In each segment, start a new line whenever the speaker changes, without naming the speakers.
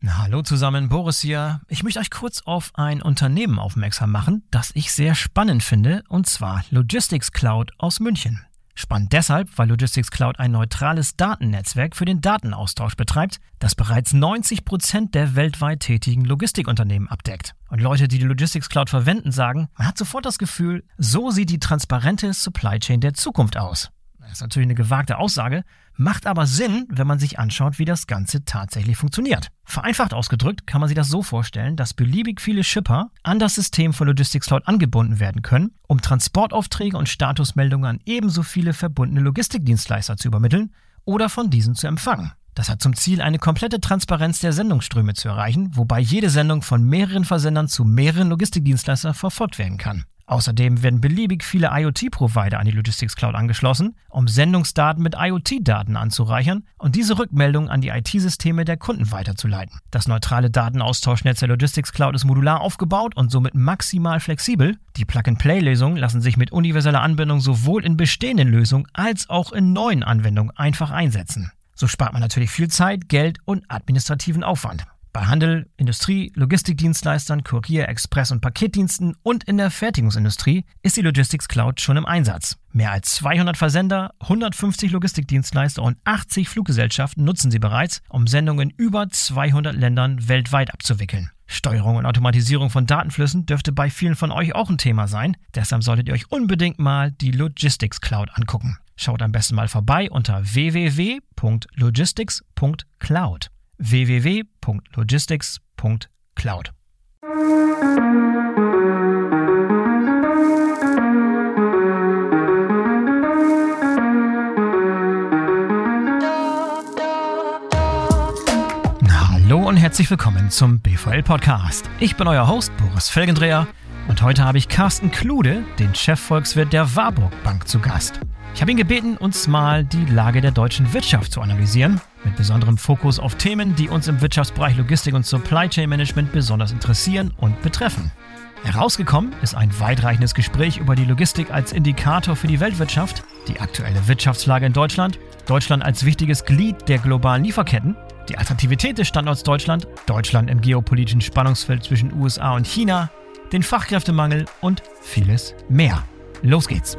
Hallo zusammen, Boris hier. Ich möchte euch kurz auf ein Unternehmen aufmerksam machen, das ich sehr spannend finde, und zwar Logistics Cloud aus München. Spannend deshalb, weil Logistics Cloud ein neutrales Datennetzwerk für den Datenaustausch betreibt, das bereits 90% der weltweit tätigen Logistikunternehmen abdeckt. Und Leute, die Logistics Cloud verwenden, sagen, man hat sofort das Gefühl, so sieht die transparente Supply Chain der Zukunft aus. Das ist natürlich eine gewagte Aussage, macht aber Sinn, wenn man sich anschaut, wie das Ganze tatsächlich funktioniert. Vereinfacht ausgedrückt kann man sich das so vorstellen, dass beliebig viele Shipper an das System von Logistics Cloud angebunden werden können, um Transportaufträge und Statusmeldungen an ebenso viele verbundene Logistikdienstleister zu übermitteln oder von diesen zu empfangen. Das hat zum Ziel, eine komplette Transparenz der Sendungsströme zu erreichen, wobei jede Sendung von mehreren Versendern zu mehreren Logistikdienstleistern verfolgt werden kann. Außerdem werden beliebig viele IoT-Provider an die Logistics Cloud angeschlossen, um Sendungsdaten mit IoT-Daten anzureichern und diese Rückmeldungen an die IT-Systeme der Kunden weiterzuleiten. Das neutrale Datenaustauschnetz der Logistics Cloud ist modular aufgebaut und somit maximal flexibel. Die Plug-and-Play-Lösungen lassen sich mit universeller Anbindung sowohl in bestehenden Lösungen als auch in neuen Anwendungen einfach einsetzen. So spart man natürlich viel Zeit, Geld und administrativen Aufwand. Bei Handel, Industrie, Logistikdienstleistern, Kurier-, Express- und Paketdiensten und in der Fertigungsindustrie ist die Logistics Cloud schon im Einsatz. Mehr als 200 Versender, 150 Logistikdienstleister und 80 Fluggesellschaften nutzen sie bereits, um Sendungen in über 200 Ländern weltweit abzuwickeln. Steuerung und Automatisierung von Datenflüssen dürfte bei vielen von euch auch ein Thema sein. Deshalb solltet ihr euch unbedingt mal die Logistics Cloud angucken. Schaut am besten mal vorbei unter www.logistics.cloud. www.logistics.cloud. Hallo und herzlich willkommen zum BVL-Podcast. Ich bin euer Host Boris Felgendreher und heute habe ich Carsten Klude, den Chefvolkswirt der Warburg Bank, zu Gast. Ich habe ihn gebeten, uns mal die Lage der deutschen Wirtschaft zu analysieren, mit besonderem Fokus auf Themen, die uns im Wirtschaftsbereich Logistik und Supply Chain Management besonders interessieren und betreffen. Herausgekommen ist ein weitreichendes Gespräch über die Logistik als Indikator für die Weltwirtschaft, die aktuelle Wirtschaftslage in Deutschland, Deutschland als wichtiges Glied der globalen Lieferketten, die Attraktivität des Standorts Deutschland, Deutschland im geopolitischen Spannungsfeld zwischen USA und China, den Fachkräftemangel und vieles mehr. Los geht's!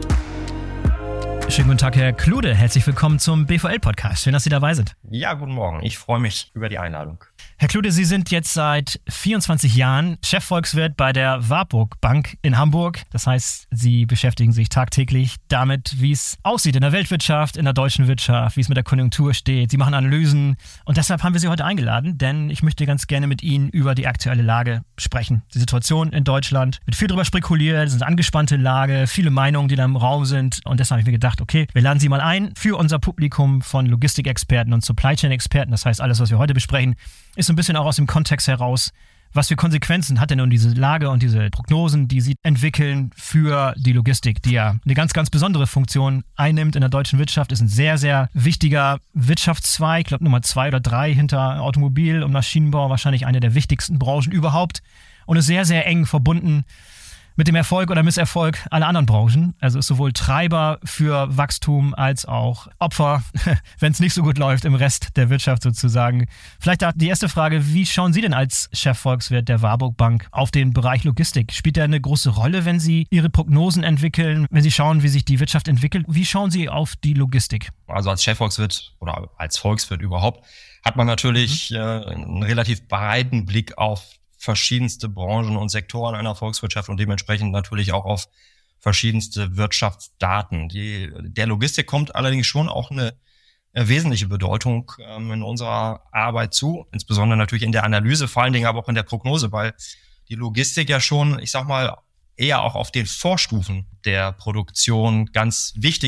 Schönen guten Tag, Herr Klude. Herzlich willkommen zum BVL-Podcast. Schön, dass Sie dabei sind.
Ja, guten Morgen. Ich freue mich über die Einladung.
Herr Klude, Sie sind jetzt seit 24 Jahren Chefvolkswirt bei der Warburg Bank in Hamburg. Das heißt, Sie beschäftigen sich tagtäglich damit, wie es aussieht in der Weltwirtschaft, in der deutschen Wirtschaft, wie es mit der Konjunktur steht. Sie machen Analysen und deshalb haben wir Sie heute eingeladen, denn ich möchte ganz gerne mit Ihnen über die aktuelle Lage sprechen. Die Situation in Deutschland wird viel darüber spekuliert, es ist eine angespannte Lage, viele Meinungen, die da im Raum sind, und deshalb habe ich mir gedacht, okay, wir laden Sie mal ein für unser Publikum von Logistikexperten und Supply Chain Experten. Das heißt, alles, was wir heute besprechen, ist so ein bisschen auch aus dem Kontext heraus, was für Konsequenzen hat denn nun diese Lage und diese Prognosen, die Sie entwickeln für die Logistik, die ja eine ganz, ganz besondere Funktion einnimmt in der deutschen Wirtschaft, ist ein sehr, sehr wichtiger Wirtschaftszweig, ich glaube Nummer 2 oder 3 hinter Automobil und Maschinenbau, wahrscheinlich eine der wichtigsten Branchen überhaupt und ist sehr, sehr eng verbunden mit dem Erfolg oder Misserfolg aller anderen Branchen. Also ist sowohl Treiber für Wachstum als auch Opfer, wenn es nicht so gut läuft im Rest der Wirtschaft sozusagen. Vielleicht da die erste Frage, wie schauen Sie denn als Chefvolkswirt der Warburg Bank auf den Bereich Logistik? Spielt der eine große Rolle, wenn Sie Ihre Prognosen entwickeln, wenn Sie schauen, wie sich die Wirtschaft entwickelt? Wie schauen Sie auf die Logistik?
Also als Chefvolkswirt oder als Volkswirt überhaupt hat man natürlich einen relativ breiten Blick auf verschiedenste Branchen und Sektoren einer Volkswirtschaft und dementsprechend natürlich auch auf verschiedenste Wirtschaftsdaten. Der Logistik kommt allerdings schon auch eine wesentliche Bedeutung in unserer Arbeit zu, insbesondere natürlich in der Analyse, vor allen Dingen aber auch in der Prognose, weil die Logistik ja schon, ich sag mal, eher auch auf den Vorstufen der Produktion uns ganz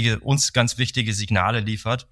wichtige Signale liefert,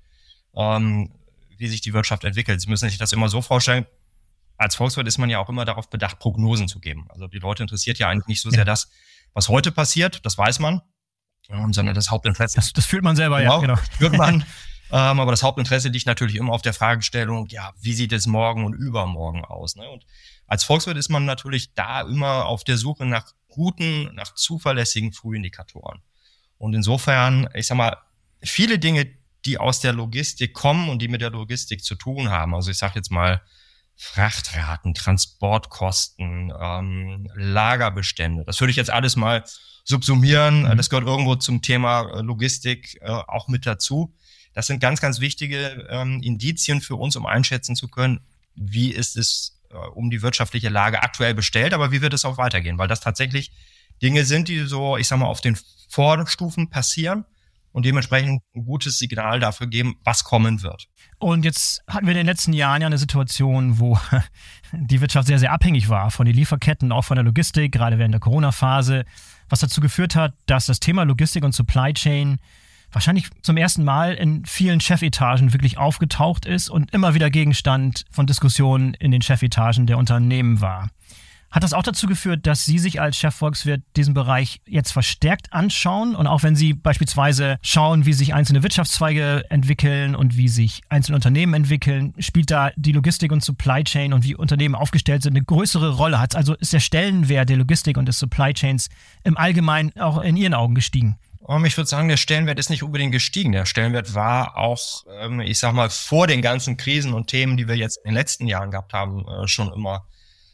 wie sich die Wirtschaft entwickelt. Sie müssen sich das immer so vorstellen, als Volkswirt ist man ja auch immer darauf bedacht, Prognosen zu geben. Also die Leute interessiert ja eigentlich nicht so sehr das, was heute passiert, das weiß man, sondern das Hauptinteresse.
Das fühlt man selber, genau.
Fühlt man. Aber das Hauptinteresse liegt natürlich immer auf der Fragestellung, ja, wie sieht es morgen und übermorgen aus? Ne? Und als Volkswirt ist man natürlich da immer auf der Suche nach guten, nach zuverlässigen Frühindikatoren. Und insofern, ich sag mal, viele Dinge, die aus der Logistik kommen und die mit der Logistik zu tun haben, also ich sage jetzt mal Frachtraten, Transportkosten, Lagerbestände. Das würde ich jetzt alles mal subsumieren. Das gehört irgendwo zum Thema Logistik auch mit dazu. Das sind ganz, ganz wichtige Indizien für uns, um einschätzen zu können, wie ist es um die wirtschaftliche Lage aktuell bestellt, aber wie wird es auch weitergehen, weil das tatsächlich Dinge sind, die so, ich sag mal, auf den Vorstufen passieren und dementsprechend ein gutes Signal dafür geben, was kommen wird.
Und jetzt hatten wir in den letzten Jahren ja eine Situation, wo die Wirtschaft sehr, sehr abhängig war von den Lieferketten, auch von der Logistik, gerade während der Corona-Phase, was dazu geführt hat, dass das Thema Logistik und Supply Chain wahrscheinlich zum ersten Mal in vielen Chefetagen wirklich aufgetaucht ist und immer wieder Gegenstand von Diskussionen in den Chefetagen der Unternehmen war. Hat das auch dazu geführt, dass Sie sich als Chefvolkswirt diesen Bereich jetzt verstärkt anschauen? Und auch wenn Sie beispielsweise schauen, wie sich einzelne Wirtschaftszweige entwickeln und wie sich einzelne Unternehmen entwickeln, spielt da die Logistik und Supply Chain und wie Unternehmen aufgestellt sind eine größere Rolle? Also ist der Stellenwert der Logistik und des Supply Chains im Allgemeinen auch in Ihren Augen gestiegen?
Ich würde sagen, der Stellenwert ist nicht unbedingt gestiegen. Der Stellenwert war auch, ich sag mal, vor den ganzen Krisen und Themen, die wir jetzt in den letzten Jahren gehabt haben, schon immer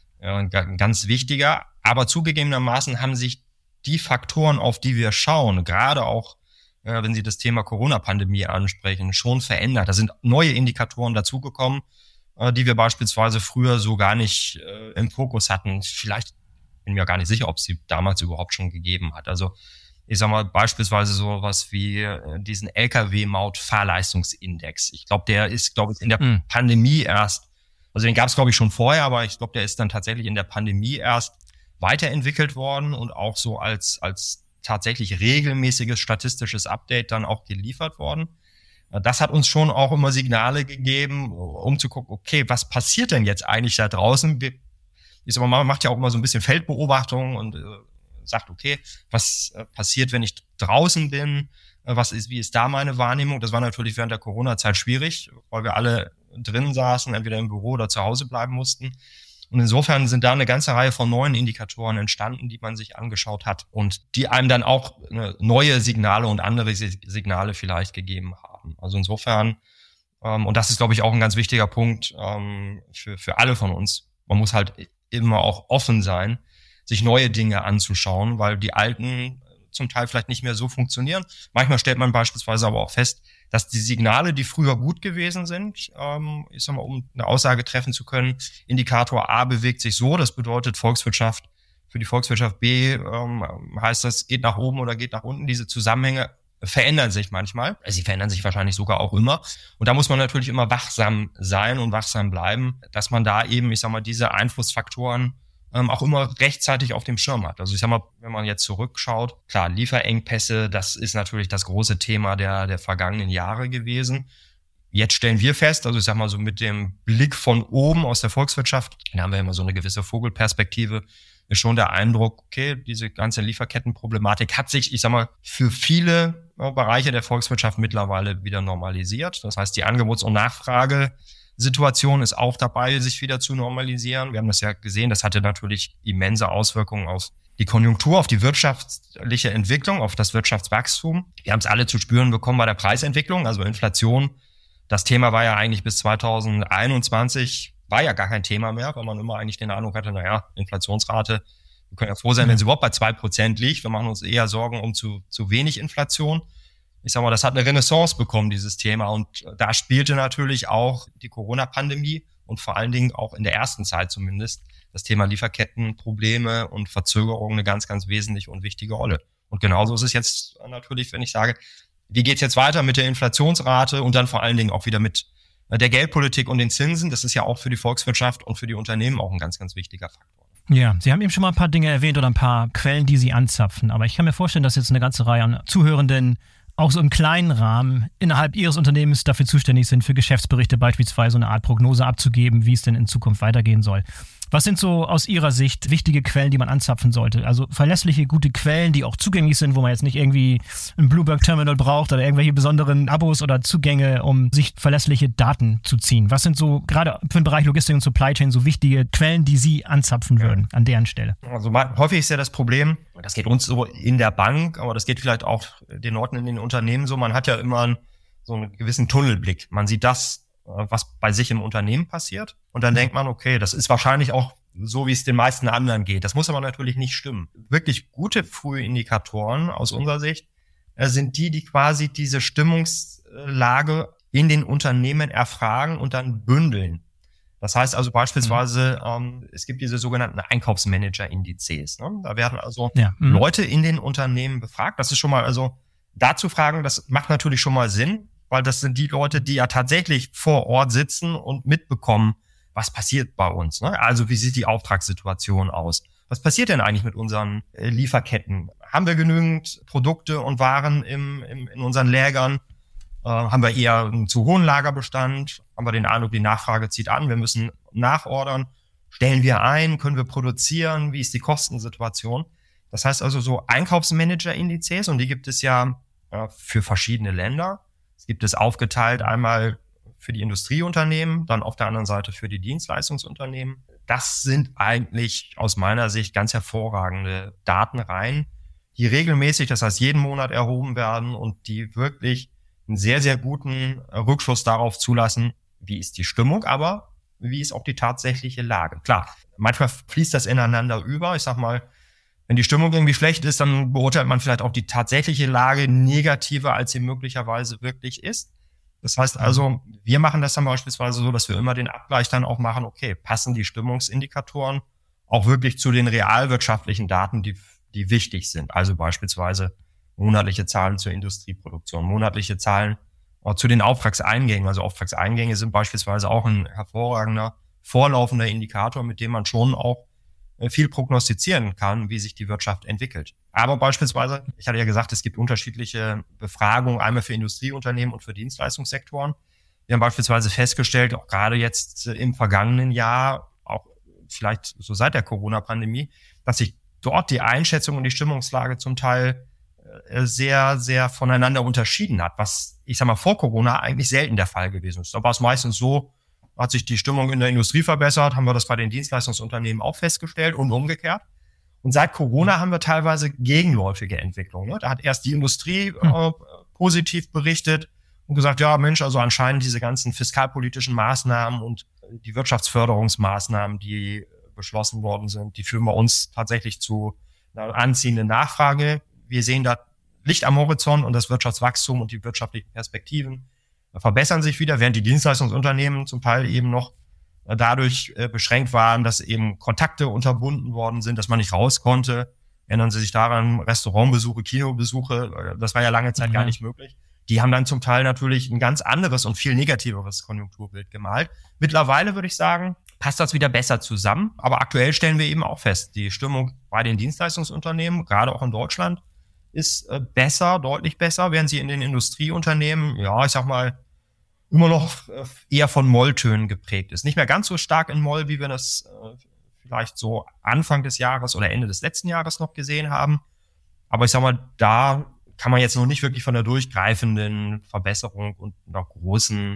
ganz wichtiger. Aber zugegebenermaßen haben sich die Faktoren, auf die wir schauen, gerade auch, wenn Sie das Thema Corona-Pandemie ansprechen, schon verändert. Da sind neue Indikatoren dazugekommen, die wir beispielsweise früher so gar nicht im Fokus hatten. Vielleicht bin mir gar nicht sicher, ob es sie damals überhaupt schon gegeben hat. Also ich sag mal beispielsweise sowas wie diesen Lkw-Maut-Fahrleistungsindex. Ich glaube, der ist, in der Pandemie erst, also den gab es, glaube ich, schon vorher, aber ich glaube, der ist dann tatsächlich in der Pandemie erst weiterentwickelt worden und auch so als tatsächlich regelmäßiges statistisches Update dann auch geliefert worden. Das hat uns schon auch immer Signale gegeben, um zu gucken, okay, was passiert denn jetzt eigentlich da draußen? Ich sag mal, man macht ja auch immer so ein bisschen Feldbeobachtung und sagt, okay, was passiert, wenn ich draußen bin? Wie ist da meine Wahrnehmung? Das war natürlich während der Corona-Zeit schwierig, weil wir alle drin saßen, entweder im Büro oder zu Hause bleiben mussten. Und insofern sind da eine ganze Reihe von neuen Indikatoren entstanden, die man sich angeschaut hat und die einem dann auch neue Signale und andere Signale vielleicht gegeben haben. Also insofern, und das ist, glaube ich, auch ein ganz wichtiger Punkt für alle von uns. Man muss halt immer auch offen sein, sich neue Dinge anzuschauen, weil die alten zum Teil vielleicht nicht mehr so funktionieren. Manchmal stellt man beispielsweise aber auch fest, dass die Signale, die früher gut gewesen sind, ich sag mal, um eine Aussage treffen zu können, Indikator A bewegt sich so, das bedeutet Volkswirtschaft, für die Volkswirtschaft B heißt das, geht nach oben oder geht nach unten. Diese Zusammenhänge verändern sich manchmal. Sie verändern sich wahrscheinlich sogar auch immer. Und da muss man natürlich immer wachsam sein und wachsam bleiben, dass man da eben, ich sag mal, diese Einflussfaktoren auch immer rechtzeitig auf dem Schirm hat. Also ich sag mal, wenn man jetzt zurückschaut, klar, Lieferengpässe, das ist natürlich das große Thema der vergangenen Jahre gewesen. Jetzt stellen wir fest, also ich sag mal so mit dem Blick von oben aus der Volkswirtschaft, da haben wir immer so eine gewisse Vogelperspektive, ist schon der Eindruck, okay, diese ganze Lieferkettenproblematik hat sich, ich sag mal, für viele Bereiche der Volkswirtschaft mittlerweile wieder normalisiert. Das heißt, die Angebots- und Nachfragesituation ist auch dabei, sich wieder zu normalisieren. Wir haben das ja gesehen, das hatte natürlich immense Auswirkungen auf die Konjunktur, auf die wirtschaftliche Entwicklung, auf das Wirtschaftswachstum. Wir haben es alle zu spüren bekommen bei der Preisentwicklung, also Inflation. Das Thema war ja eigentlich bis 2021, war ja gar kein Thema mehr, weil man immer eigentlich den Eindruck hatte, Inflationsrate, wir können ja froh sein, wenn sie überhaupt bei 2% liegt. Wir machen uns eher Sorgen um zu wenig Inflation. Ich sag mal, das hat eine Renaissance bekommen, dieses Thema. Und da spielte natürlich auch die Corona-Pandemie und vor allen Dingen auch in der ersten Zeit zumindest das Thema Lieferkettenprobleme und Verzögerungen eine ganz, ganz wesentliche und wichtige Rolle. Und genauso ist es jetzt natürlich, wenn ich sage, wie geht's jetzt weiter mit der Inflationsrate und dann vor allen Dingen auch wieder mit der Geldpolitik und den Zinsen. Das ist ja auch für die Volkswirtschaft und für die Unternehmen auch ein ganz, ganz wichtiger Faktor.
Ja, Sie haben eben schon mal ein paar Dinge erwähnt oder ein paar Quellen, die Sie anzapfen. Aber ich kann mir vorstellen, dass jetzt eine ganze Reihe an Zuhörenden auch so im kleinen Rahmen innerhalb Ihres Unternehmens dafür zuständig sind, für Geschäftsberichte beispielsweise eine Art Prognose abzugeben, wie es denn in Zukunft weitergehen soll. Was sind so aus Ihrer Sicht wichtige Quellen, die man anzapfen sollte? Also verlässliche, gute Quellen, die auch zugänglich sind, wo man jetzt nicht irgendwie ein Bloomberg-Terminal braucht oder irgendwelche besonderen Abos oder Zugänge, um sich verlässliche Daten zu ziehen. Was sind so gerade für den Bereich Logistik und Supply Chain so wichtige Quellen, die Sie anzapfen würden an deren Stelle?
Also häufig ist ja das Problem, das geht uns so in der Bank, aber das geht vielleicht auch den Leuten in den Unternehmen so, man hat ja immer so einen gewissen Tunnelblick. Man sieht das, was bei sich im Unternehmen passiert. Und dann denkt man, okay, das ist wahrscheinlich auch so, wie es den meisten anderen geht. Das muss aber natürlich nicht stimmen. Wirklich gute Frühindikatoren aus unserer Sicht sind die quasi diese Stimmungslage in den Unternehmen erfragen und dann bündeln. Das heißt also beispielsweise, es gibt diese sogenannten Einkaufsmanager-Indizes. Ne? Da werden also Leute in den Unternehmen befragt. Das ist schon mal, also dazu fragen, das macht natürlich schon mal Sinn, weil das sind die Leute, die ja tatsächlich vor Ort sitzen und mitbekommen, was passiert bei uns. Ne? Also wie sieht die Auftragssituation aus? Was passiert denn eigentlich mit unseren Lieferketten? Haben wir genügend Produkte und Waren in unseren Lägern? Haben wir eher einen zu hohen Lagerbestand? Haben wir den Eindruck, die Nachfrage zieht an, wir müssen nachordern? Stellen wir ein? Können wir produzieren? Wie ist die Kostensituation? Das heißt also so Einkaufsmanager-Indizes, und die gibt es ja für verschiedene Länder. Es gibt es aufgeteilt einmal für die Industrieunternehmen, dann auf der anderen Seite für die Dienstleistungsunternehmen. Das sind eigentlich aus meiner Sicht ganz hervorragende Datenreihen, die regelmäßig, das heißt jeden Monat erhoben werden und die wirklich einen sehr, sehr guten Rückschluss darauf zulassen, wie ist die Stimmung, aber wie ist auch die tatsächliche Lage. Klar, manchmal fließt das ineinander über. Ich sag mal, wenn die Stimmung irgendwie schlecht ist, dann beurteilt man vielleicht auch die tatsächliche Lage negativer, als sie möglicherweise wirklich ist. Das heißt also, wir machen das dann beispielsweise so, dass wir immer den Abgleich dann auch machen, okay, passen die Stimmungsindikatoren auch wirklich zu den realwirtschaftlichen Daten, die wichtig sind. Also beispielsweise monatliche Zahlen zur Industrieproduktion, monatliche Zahlen zu den Auftragseingängen. Also Auftragseingänge sind beispielsweise auch ein hervorragender, vorlaufender Indikator, mit dem man schon auch viel prognostizieren kann, wie sich die Wirtschaft entwickelt. Aber beispielsweise, ich hatte ja gesagt, es gibt unterschiedliche Befragungen, einmal für Industrieunternehmen und für Dienstleistungssektoren. Wir haben beispielsweise festgestellt, auch gerade jetzt im vergangenen Jahr, auch vielleicht so seit der Corona-Pandemie, dass sich dort die Einschätzung und die Stimmungslage zum Teil sehr, sehr voneinander unterschieden hat, was, ich sag mal, vor Corona eigentlich selten der Fall gewesen ist. Da war es meistens so, hat sich die Stimmung in der Industrie verbessert, haben wir das bei den Dienstleistungsunternehmen auch festgestellt und umgekehrt. Und seit Corona haben wir teilweise gegenläufige Entwicklungen. Ne? Da hat erst die Industrie positiv berichtet und gesagt, ja Mensch, also anscheinend diese ganzen fiskalpolitischen Maßnahmen und die Wirtschaftsförderungsmaßnahmen, die beschlossen worden sind, die führen bei uns tatsächlich zu einer anziehenden Nachfrage. Wir sehen da Licht am Horizont und das Wirtschaftswachstum und die wirtschaftlichen Perspektiven verbessern sich wieder, während die Dienstleistungsunternehmen zum Teil eben noch dadurch beschränkt waren, dass eben Kontakte unterbunden worden sind, dass man nicht raus konnte. Erinnern Sie sich daran, Restaurantbesuche, Kinobesuche, das war ja lange Zeit gar nicht möglich. Die haben dann zum Teil natürlich ein ganz anderes und viel negativeres Konjunkturbild gemalt. Mittlerweile würde ich sagen, passt das wieder besser zusammen. Aber aktuell stellen wir eben auch fest, die Stimmung bei den Dienstleistungsunternehmen, gerade auch in Deutschland, ist besser, deutlich besser, während sie in den Industrieunternehmen, ja, ich sag mal, immer noch eher von Molltönen geprägt ist. Nicht mehr ganz so stark in Moll, wie wir das vielleicht so Anfang des Jahres oder Ende des letzten Jahres noch gesehen haben. Aber ich sag mal, da kann man jetzt noch nicht wirklich von der durchgreifenden Verbesserung und einer großen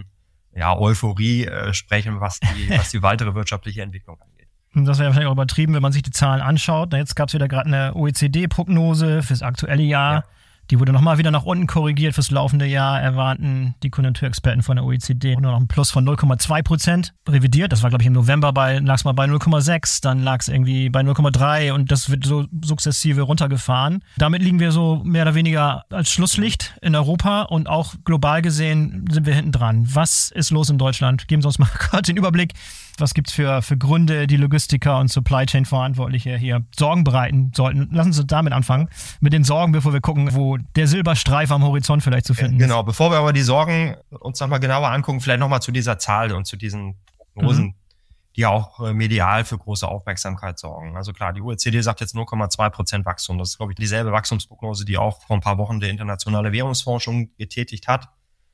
Euphorie sprechen, was die weitere wirtschaftliche Entwicklung angeht.
Das wäre wahrscheinlich auch übertrieben, wenn man sich die Zahlen anschaut. Jetzt gab es wieder gerade eine OECD-Prognose fürs aktuelle Jahr. Ja. Die wurde nochmal wieder nach unten korrigiert fürs laufende Jahr. Erwarten die Konjunkturexperten von der OECD nur noch einen Plus von 0,2% revidiert. Das war, glaube ich, im November lag es mal bei 0,6, dann lag es irgendwie bei 0,3 und das wird so sukzessive runtergefahren. Damit liegen wir so mehr oder weniger als Schlusslicht in Europa und auch global gesehen sind wir hinten dran. Was ist los in Deutschland? Geben Sie uns mal kurz den Überblick. Was gibt's für Gründe, die Logistiker und Supply Chain Verantwortliche hier Sorgen bereiten sollten? Lassen Sie uns damit anfangen, mit den Sorgen, bevor wir gucken, wo der Silberstreif am Horizont vielleicht zu finden ist.
Genau, bevor wir aber die Sorgen uns nochmal genauer angucken, vielleicht nochmal zu dieser Zahl und zu diesen Prognosen, die auch medial für große Aufmerksamkeit sorgen. Also klar, die OECD sagt jetzt 0,2% Wachstum. Das ist, glaube ich, dieselbe Wachstumsprognose, die auch vor ein paar Wochen der Internationale Währungsfonds schon getätigt hat.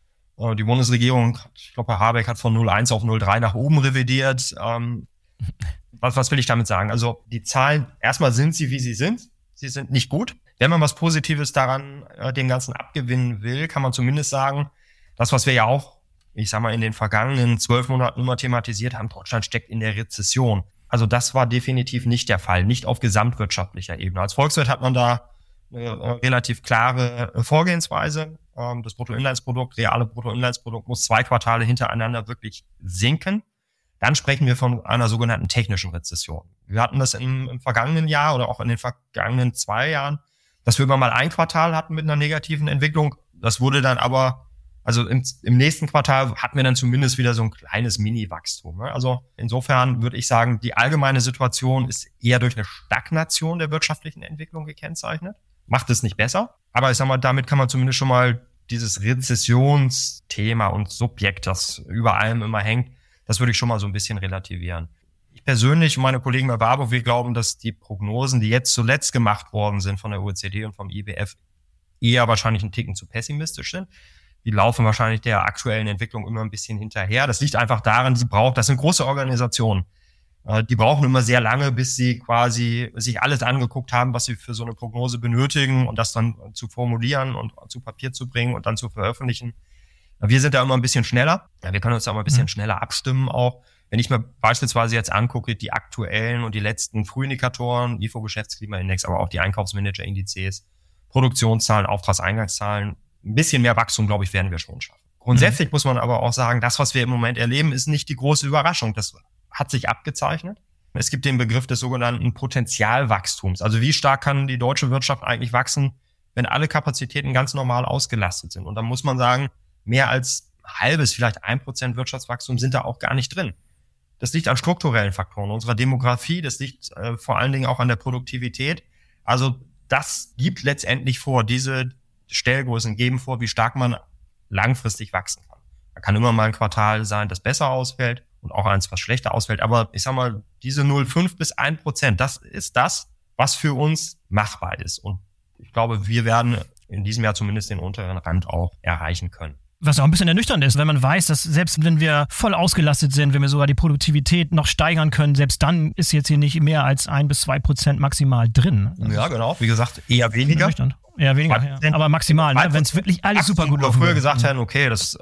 Die Bundesregierung, ich glaube, Herr Habeck hat von 0,1 auf 0,3 nach oben revidiert. Was will ich damit sagen? Also die Zahlen, erstmal sind sie, wie sie sind. Sie sind nicht gut. Wenn man was Positives daran dem Ganzen abgewinnen will, kann man zumindest sagen, das, was wir ja auch, ich sag mal, in den vergangenen 12 Monaten immer thematisiert haben, Deutschland steckt in der Rezession. Also das war definitiv nicht der Fall, nicht auf gesamtwirtschaftlicher Ebene. Als Volkswirt hat man da eine relativ klare Vorgehensweise. Das Bruttoinlandsprodukt, reale Bruttoinlandsprodukt muss 2 Quartale hintereinander wirklich sinken. Dann sprechen wir von einer sogenannten technischen Rezession. Wir hatten das im vergangenen Jahr oder auch in den vergangenen 2 Jahren, dass wir immer mal ein Quartal hatten mit einer negativen Entwicklung. Das wurde dann aber, also im nächsten Quartal hatten wir dann zumindest wieder so ein kleines Mini-Wachstum. Also insofern würde ich sagen, die allgemeine Situation ist eher durch eine Stagnation der wirtschaftlichen Entwicklung gekennzeichnet. Macht es nicht besser. Aber ich sag mal, damit kann man zumindest schon mal dieses Rezessionsthema und Subjekt, das über allem immer hängt, das würde ich schon mal so ein bisschen relativieren. Ich persönlich und meine Kollegen bei Warburg, wir glauben, dass die Prognosen, die jetzt zuletzt gemacht worden sind von der OECD und vom IWF, eher wahrscheinlich einen Ticken zu pessimistisch sind. Die laufen wahrscheinlich der aktuellen Entwicklung immer ein bisschen hinterher. Das liegt einfach daran, das sind große Organisationen. Die brauchen immer sehr lange, bis sie quasi sich alles angeguckt haben, was sie für so eine Prognose benötigen und das dann zu formulieren und zu Papier zu bringen und dann zu veröffentlichen. Wir sind da immer ein bisschen schneller. Ja, wir können uns da mal ein bisschen schneller abstimmen auch. Wenn ich mir beispielsweise jetzt angucke, die aktuellen und die letzten Frühindikatoren, IFO-Geschäftsklimaindex, aber auch die Einkaufsmanager-Indizes, Produktionszahlen, Auftragseingangszahlen, ein bisschen mehr Wachstum, glaube ich, werden wir schon schaffen. Grundsätzlich muss man aber auch sagen, das, was wir im Moment erleben, ist nicht die große Überraschung. Das hat sich abgezeichnet. Es gibt den Begriff des sogenannten Potentialwachstums. Also wie stark kann die deutsche Wirtschaft eigentlich wachsen, wenn alle Kapazitäten ganz normal ausgelastet sind? Und dann muss man sagen, mehr als halbes, vielleicht 1% Wirtschaftswachstum sind da auch gar nicht drin. Das liegt an strukturellen Faktoren unserer Demografie, das liegt vor allen Dingen auch an der Produktivität. Also das gibt letztendlich vor, diese Stellgrößen geben vor, wie stark man langfristig wachsen kann. Da kann immer mal ein Quartal sein, das besser ausfällt und auch eins, was schlechter ausfällt. Aber ich sag mal, diese 0,5 bis 1%, das ist das, was für uns machbar ist. Und ich glaube, wir werden in diesem Jahr zumindest den unteren Rand auch erreichen können.
Was auch ein bisschen ernüchternd ist, wenn man weiß, dass selbst wenn wir voll ausgelastet sind, wenn wir sogar die Produktivität noch steigern können, selbst dann ist jetzt hier nicht mehr als 1 bis 2% maximal drin.
Ja, genau. Wie gesagt, eher weniger.
Eher weniger, ja. Aber maximal, ne? Wenn es wirklich alles super gut läuft.
Wenn wir früher gesagt hätten, okay, das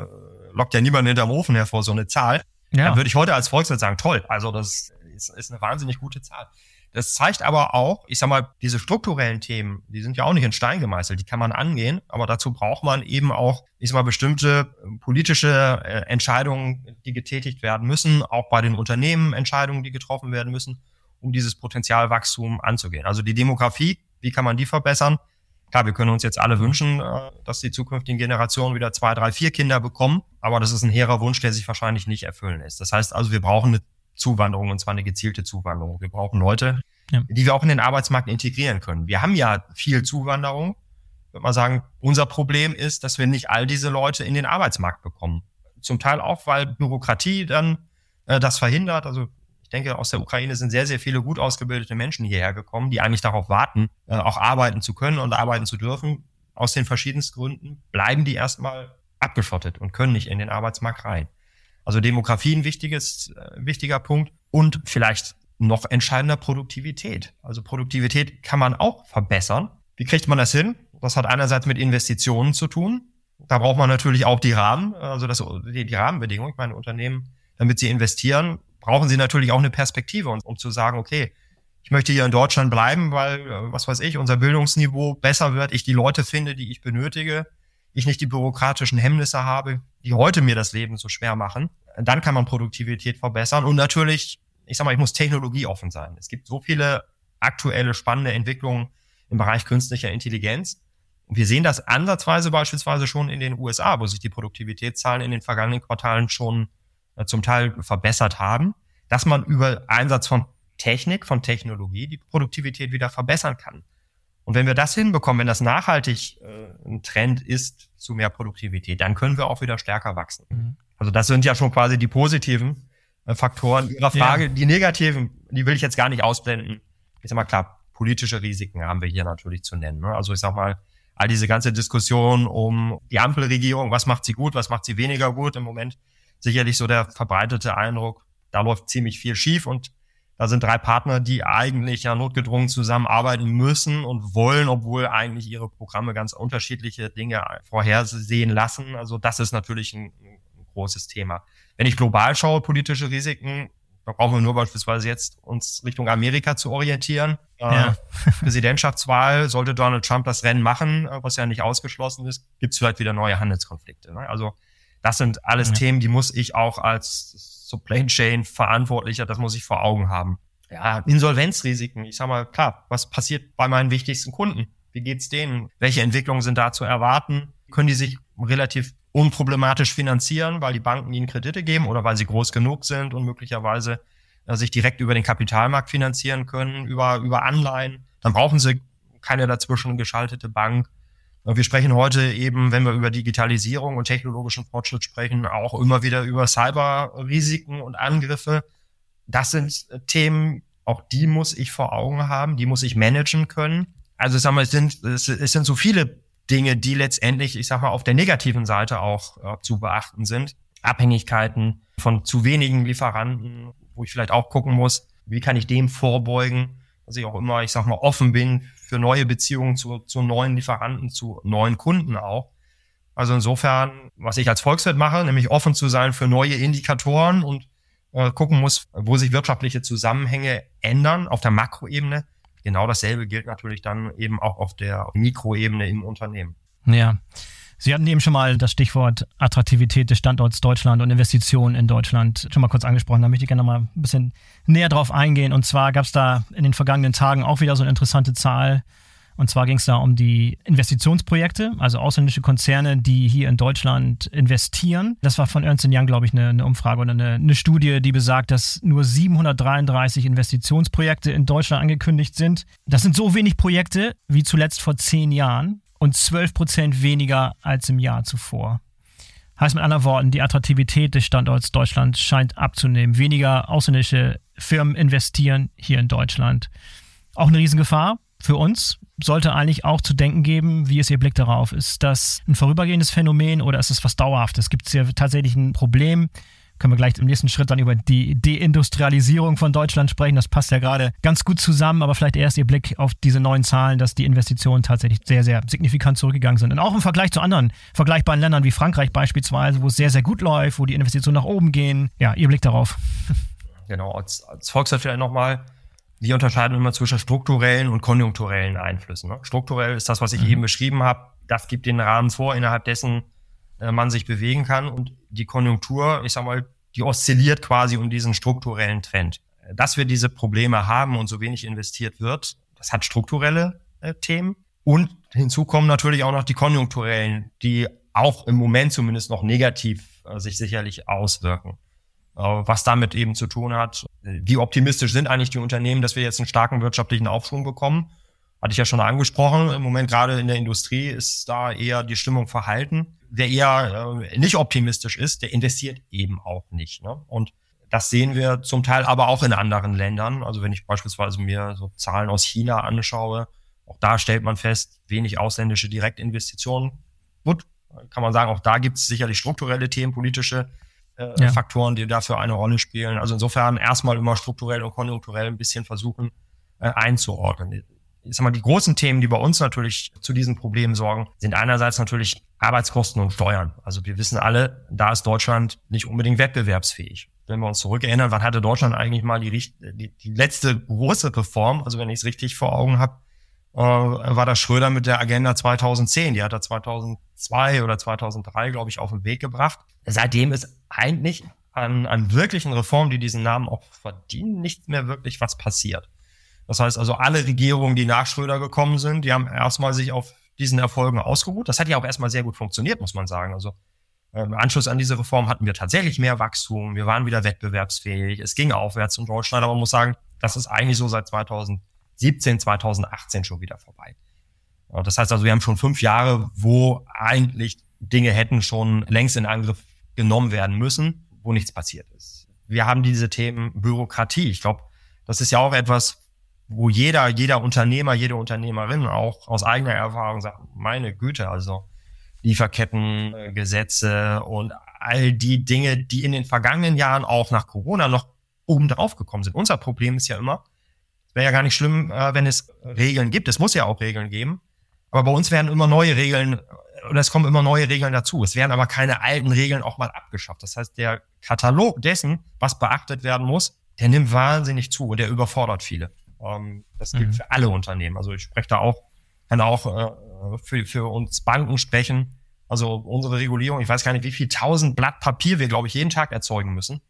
lockt ja niemanden hinterm Ofen hervor, so eine Zahl, dann würde ich heute als Volkswirt sagen, toll, also das ist eine wahnsinnig gute Zahl. Das zeigt aber auch, ich sag mal, diese strukturellen Themen, die sind ja auch nicht in Stein gemeißelt, die kann man angehen, aber dazu braucht man eben auch, ich sag mal, bestimmte politische Entscheidungen, die getätigt werden müssen, auch bei den Unternehmen Entscheidungen, die getroffen werden müssen, um dieses Potenzialwachstum anzugehen. Also die Demografie, wie kann man die verbessern? Klar, wir können uns jetzt alle wünschen, dass die zukünftigen Generationen wieder 2, 3, 4 Kinder bekommen, aber das ist ein hehrer Wunsch, der sich wahrscheinlich nicht erfüllen lässt. Das heißt also, wir brauchen eine Zuwanderung, und zwar eine gezielte Zuwanderung. Wir brauchen Leute, die wir auch in den Arbeitsmarkt integrieren können. Wir haben ja viel Zuwanderung. Ich würde mal sagen, unser Problem ist, dass wir nicht all diese Leute in den Arbeitsmarkt bekommen. Zum Teil auch, weil Bürokratie dann das verhindert. Also ich denke, aus der Ukraine sind sehr, sehr viele gut ausgebildete Menschen hierher gekommen, die eigentlich darauf warten, auch arbeiten zu können und arbeiten zu dürfen. Aus den verschiedensten Gründen bleiben die erstmal abgeschottet und können nicht in den Arbeitsmarkt rein. Also Demografie ein wichtiger Punkt und vielleicht noch entscheidender Produktivität. Also Produktivität kann man auch verbessern. Wie kriegt man das hin? Das hat einerseits mit Investitionen zu tun. Da braucht man natürlich auch die Rahmenbedingungen. Ich meine, Unternehmen, damit sie investieren, brauchen sie natürlich auch eine Perspektive, um zu sagen, okay, ich möchte hier in Deutschland bleiben, weil, was weiß ich, unser Bildungsniveau besser wird, ich die Leute finde, die ich benötige, ich nicht die bürokratischen Hemmnisse habe, die heute mir das Leben so schwer machen. Dann kann man Produktivität verbessern und natürlich, ich sag mal, ich muss technologieoffen sein. Es gibt so viele aktuelle spannende Entwicklungen im Bereich künstlicher Intelligenz. Und wir sehen das ansatzweise beispielsweise schon in den USA, wo sich die Produktivitätszahlen in den vergangenen Quartalen schon zum Teil verbessert haben, dass man über Einsatz von Technik, von Technologie die Produktivität wieder verbessern kann. Und wenn wir das hinbekommen, wenn das nachhaltig ein Trend ist zu mehr Produktivität, dann können wir auch wieder stärker wachsen. Mhm. Also das sind ja schon quasi die positiven Faktoren Ihrer Frage. Ja. Die negativen, die will ich jetzt gar nicht ausblenden. Ich sag mal, klar, politische Risiken haben wir hier natürlich zu nennen. Ne? Also ich sag mal, all diese ganze Diskussion um die Ampelregierung, was macht sie gut, was macht sie weniger gut, im Moment sicherlich so der verbreitete Eindruck, da läuft ziemlich viel schief und da sind 3 Partner, die eigentlich ja notgedrungen zusammenarbeiten müssen und wollen, obwohl eigentlich ihre Programme ganz unterschiedliche Dinge vorhersehen lassen. Also das ist natürlich ein großes Thema. Wenn ich global schaue, politische Risiken, Da brauchen wir nur beispielsweise jetzt uns Richtung Amerika zu orientieren.
Ja.
Präsidentschaftswahl, sollte Donald Trump das Rennen machen, was ja nicht ausgeschlossen ist, gibt es vielleicht wieder neue Handelskonflikte. Ne? Also das sind alles Themen, die muss ich auch als Supply Chain Verantwortlicher, das muss ich vor Augen haben. Ja, Insolvenzrisiken. Ich sag mal, klar, was passiert bei meinen wichtigsten Kunden? Wie geht's denen? Welche Entwicklungen sind da zu erwarten? Können die sich relativ unproblematisch finanzieren, weil die Banken ihnen Kredite geben oder weil sie groß genug sind und möglicherweise sich direkt über den Kapitalmarkt finanzieren können, über Anleihen? Dann brauchen sie keine dazwischen geschaltete Bank. Wir sprechen heute eben, wenn wir über Digitalisierung und technologischen Fortschritt sprechen, auch immer wieder über Cyberrisiken und Angriffe. Das sind Themen, auch die muss ich vor Augen haben, die muss ich managen können. Also ich sag mal, es sind so viele Dinge, die letztendlich, ich sag mal, auf der negativen Seite auch zu beachten sind. Abhängigkeiten von zu wenigen Lieferanten, wo ich vielleicht auch gucken muss, wie kann ich dem vorbeugen, dass ich auch immer, ich sag mal, offen bin für neue Beziehungen zu neuen Lieferanten, zu neuen Kunden auch. Also insofern, was ich als Volkswirt mache, nämlich offen zu sein für neue Indikatoren und gucken muss, wo sich wirtschaftliche Zusammenhänge ändern auf der Makroebene. Genau dasselbe gilt natürlich dann eben auch auf der Mikroebene im Unternehmen.
Ja, Sie hatten eben schon mal das Stichwort Attraktivität des Standorts Deutschland und Investitionen in Deutschland schon mal kurz angesprochen. Da möchte ich gerne noch mal ein bisschen näher drauf eingehen. Und zwar gab es da in den vergangenen Tagen auch wieder so eine interessante Zahl. Und zwar ging es da um die Investitionsprojekte, also ausländische Konzerne, die hier in Deutschland investieren. Das war von Ernst & Young, glaube ich, eine Umfrage oder eine Studie, die besagt, dass nur 733 Investitionsprojekte in Deutschland angekündigt sind. Das sind so wenig Projekte wie zuletzt vor 10 Jahren und 12% weniger als im Jahr zuvor. Heißt mit anderen Worten, die Attraktivität des Standorts Deutschland scheint abzunehmen. Weniger ausländische Firmen investieren hier in Deutschland. Auch eine Riesengefahr für uns. Sollte eigentlich auch zu denken geben, wie ist Ihr Blick darauf? Ist das ein vorübergehendes Phänomen oder ist es was Dauerhaftes? Gibt es hier tatsächlich ein Problem? Können wir gleich im nächsten Schritt dann über die Deindustrialisierung von Deutschland sprechen. Das passt ja gerade ganz gut zusammen, aber vielleicht erst Ihr Blick auf diese neuen Zahlen, dass die Investitionen tatsächlich sehr, sehr signifikant zurückgegangen sind. Und auch im Vergleich zu anderen vergleichbaren Ländern wie Frankreich beispielsweise, wo es sehr, sehr gut läuft, wo die Investitionen nach oben gehen. Ja, Ihr Blick darauf.
Genau, als Volkswirt vielleicht nochmal. Wir unterscheiden immer zwischen strukturellen und konjunkturellen Einflüssen. Ne? Strukturell ist das, was ich eben beschrieben habe. Das gibt den Rahmen vor, innerhalb dessen man sich bewegen kann. Und die Konjunktur, ich sag mal, die oszilliert quasi um diesen strukturellen Trend. Dass wir diese Probleme haben und so wenig investiert wird, das hat strukturelle Themen. Und hinzu kommen natürlich auch noch die konjunkturellen, die auch im Moment zumindest noch negativ sich sicherlich auswirken. Was damit eben zu tun hat, wie optimistisch sind eigentlich die Unternehmen, dass wir jetzt einen starken wirtschaftlichen Aufschwung bekommen. Hatte ich ja schon angesprochen. Im Moment gerade in der Industrie ist da eher die Stimmung verhalten. Wer eher nicht optimistisch ist, der investiert eben auch nicht. Ne? Und das sehen wir zum Teil aber auch in anderen Ländern. Also wenn ich beispielsweise mir so Zahlen aus China anschaue, auch da stellt man fest, wenig ausländische Direktinvestitionen. Gut, kann man sagen, auch da gibt es sicherlich strukturelle Themen, politische Faktoren, die dafür eine Rolle spielen. Also insofern erstmal immer strukturell und konjunkturell ein bisschen versuchen einzuordnen. Ich sag mal, die großen Themen, die bei uns natürlich zu diesen Problemen sorgen, sind einerseits natürlich Arbeitskosten und Steuern. Also wir wissen alle, da ist Deutschland nicht unbedingt wettbewerbsfähig. Wenn wir uns zurückerinnern, wann hatte Deutschland eigentlich mal die letzte große Reform, also wenn ich es richtig vor Augen habe, war das Schröder mit der Agenda 2010. Die hat er 2002 oder 2003, glaube ich, auf den Weg gebracht. Seitdem ist eigentlich an wirklichen Reformen, die diesen Namen auch verdienen, nicht mehr wirklich was passiert. Das heißt also, alle Regierungen, die nach Schröder gekommen sind, die haben erstmal sich auf diesen Erfolgen ausgeruht. Das hat ja auch erstmal sehr gut funktioniert, muss man sagen. Also im Anschluss an diese Reform hatten wir tatsächlich mehr Wachstum. Wir waren wieder wettbewerbsfähig. Es ging aufwärts in Deutschland, aber man muss sagen, das ist eigentlich so seit 2017, 2018 schon wieder vorbei. Das heißt also, wir haben schon 5 Jahre, wo eigentlich Dinge hätten schon längst in Angriff genommen werden müssen, wo nichts passiert ist. Wir haben diese Themen Bürokratie. Ich glaube, das ist ja auch etwas, wo jeder Unternehmer, jede Unternehmerin auch aus eigener Erfahrung sagt, meine Güte, also Lieferkettengesetze und all die Dinge, die in den vergangenen Jahren auch nach Corona noch oben drauf gekommen sind. Unser Problem ist ja immer, es wäre ja gar nicht schlimm, wenn es Regeln gibt. Es muss ja auch Regeln geben. Aber bei uns werden immer neue Regeln, oder es kommen immer neue Regeln dazu. Es werden aber keine alten Regeln auch mal abgeschafft. Das heißt, der Katalog dessen, was beachtet werden muss, der nimmt wahnsinnig zu und der überfordert viele. Das gilt für alle Unternehmen. Also ich spreche da kann auch für uns Banken sprechen. Also unsere Regulierung, ich weiß gar nicht, wie viel 1000 Blatt Papier wir, glaube ich, jeden Tag erzeugen müssen,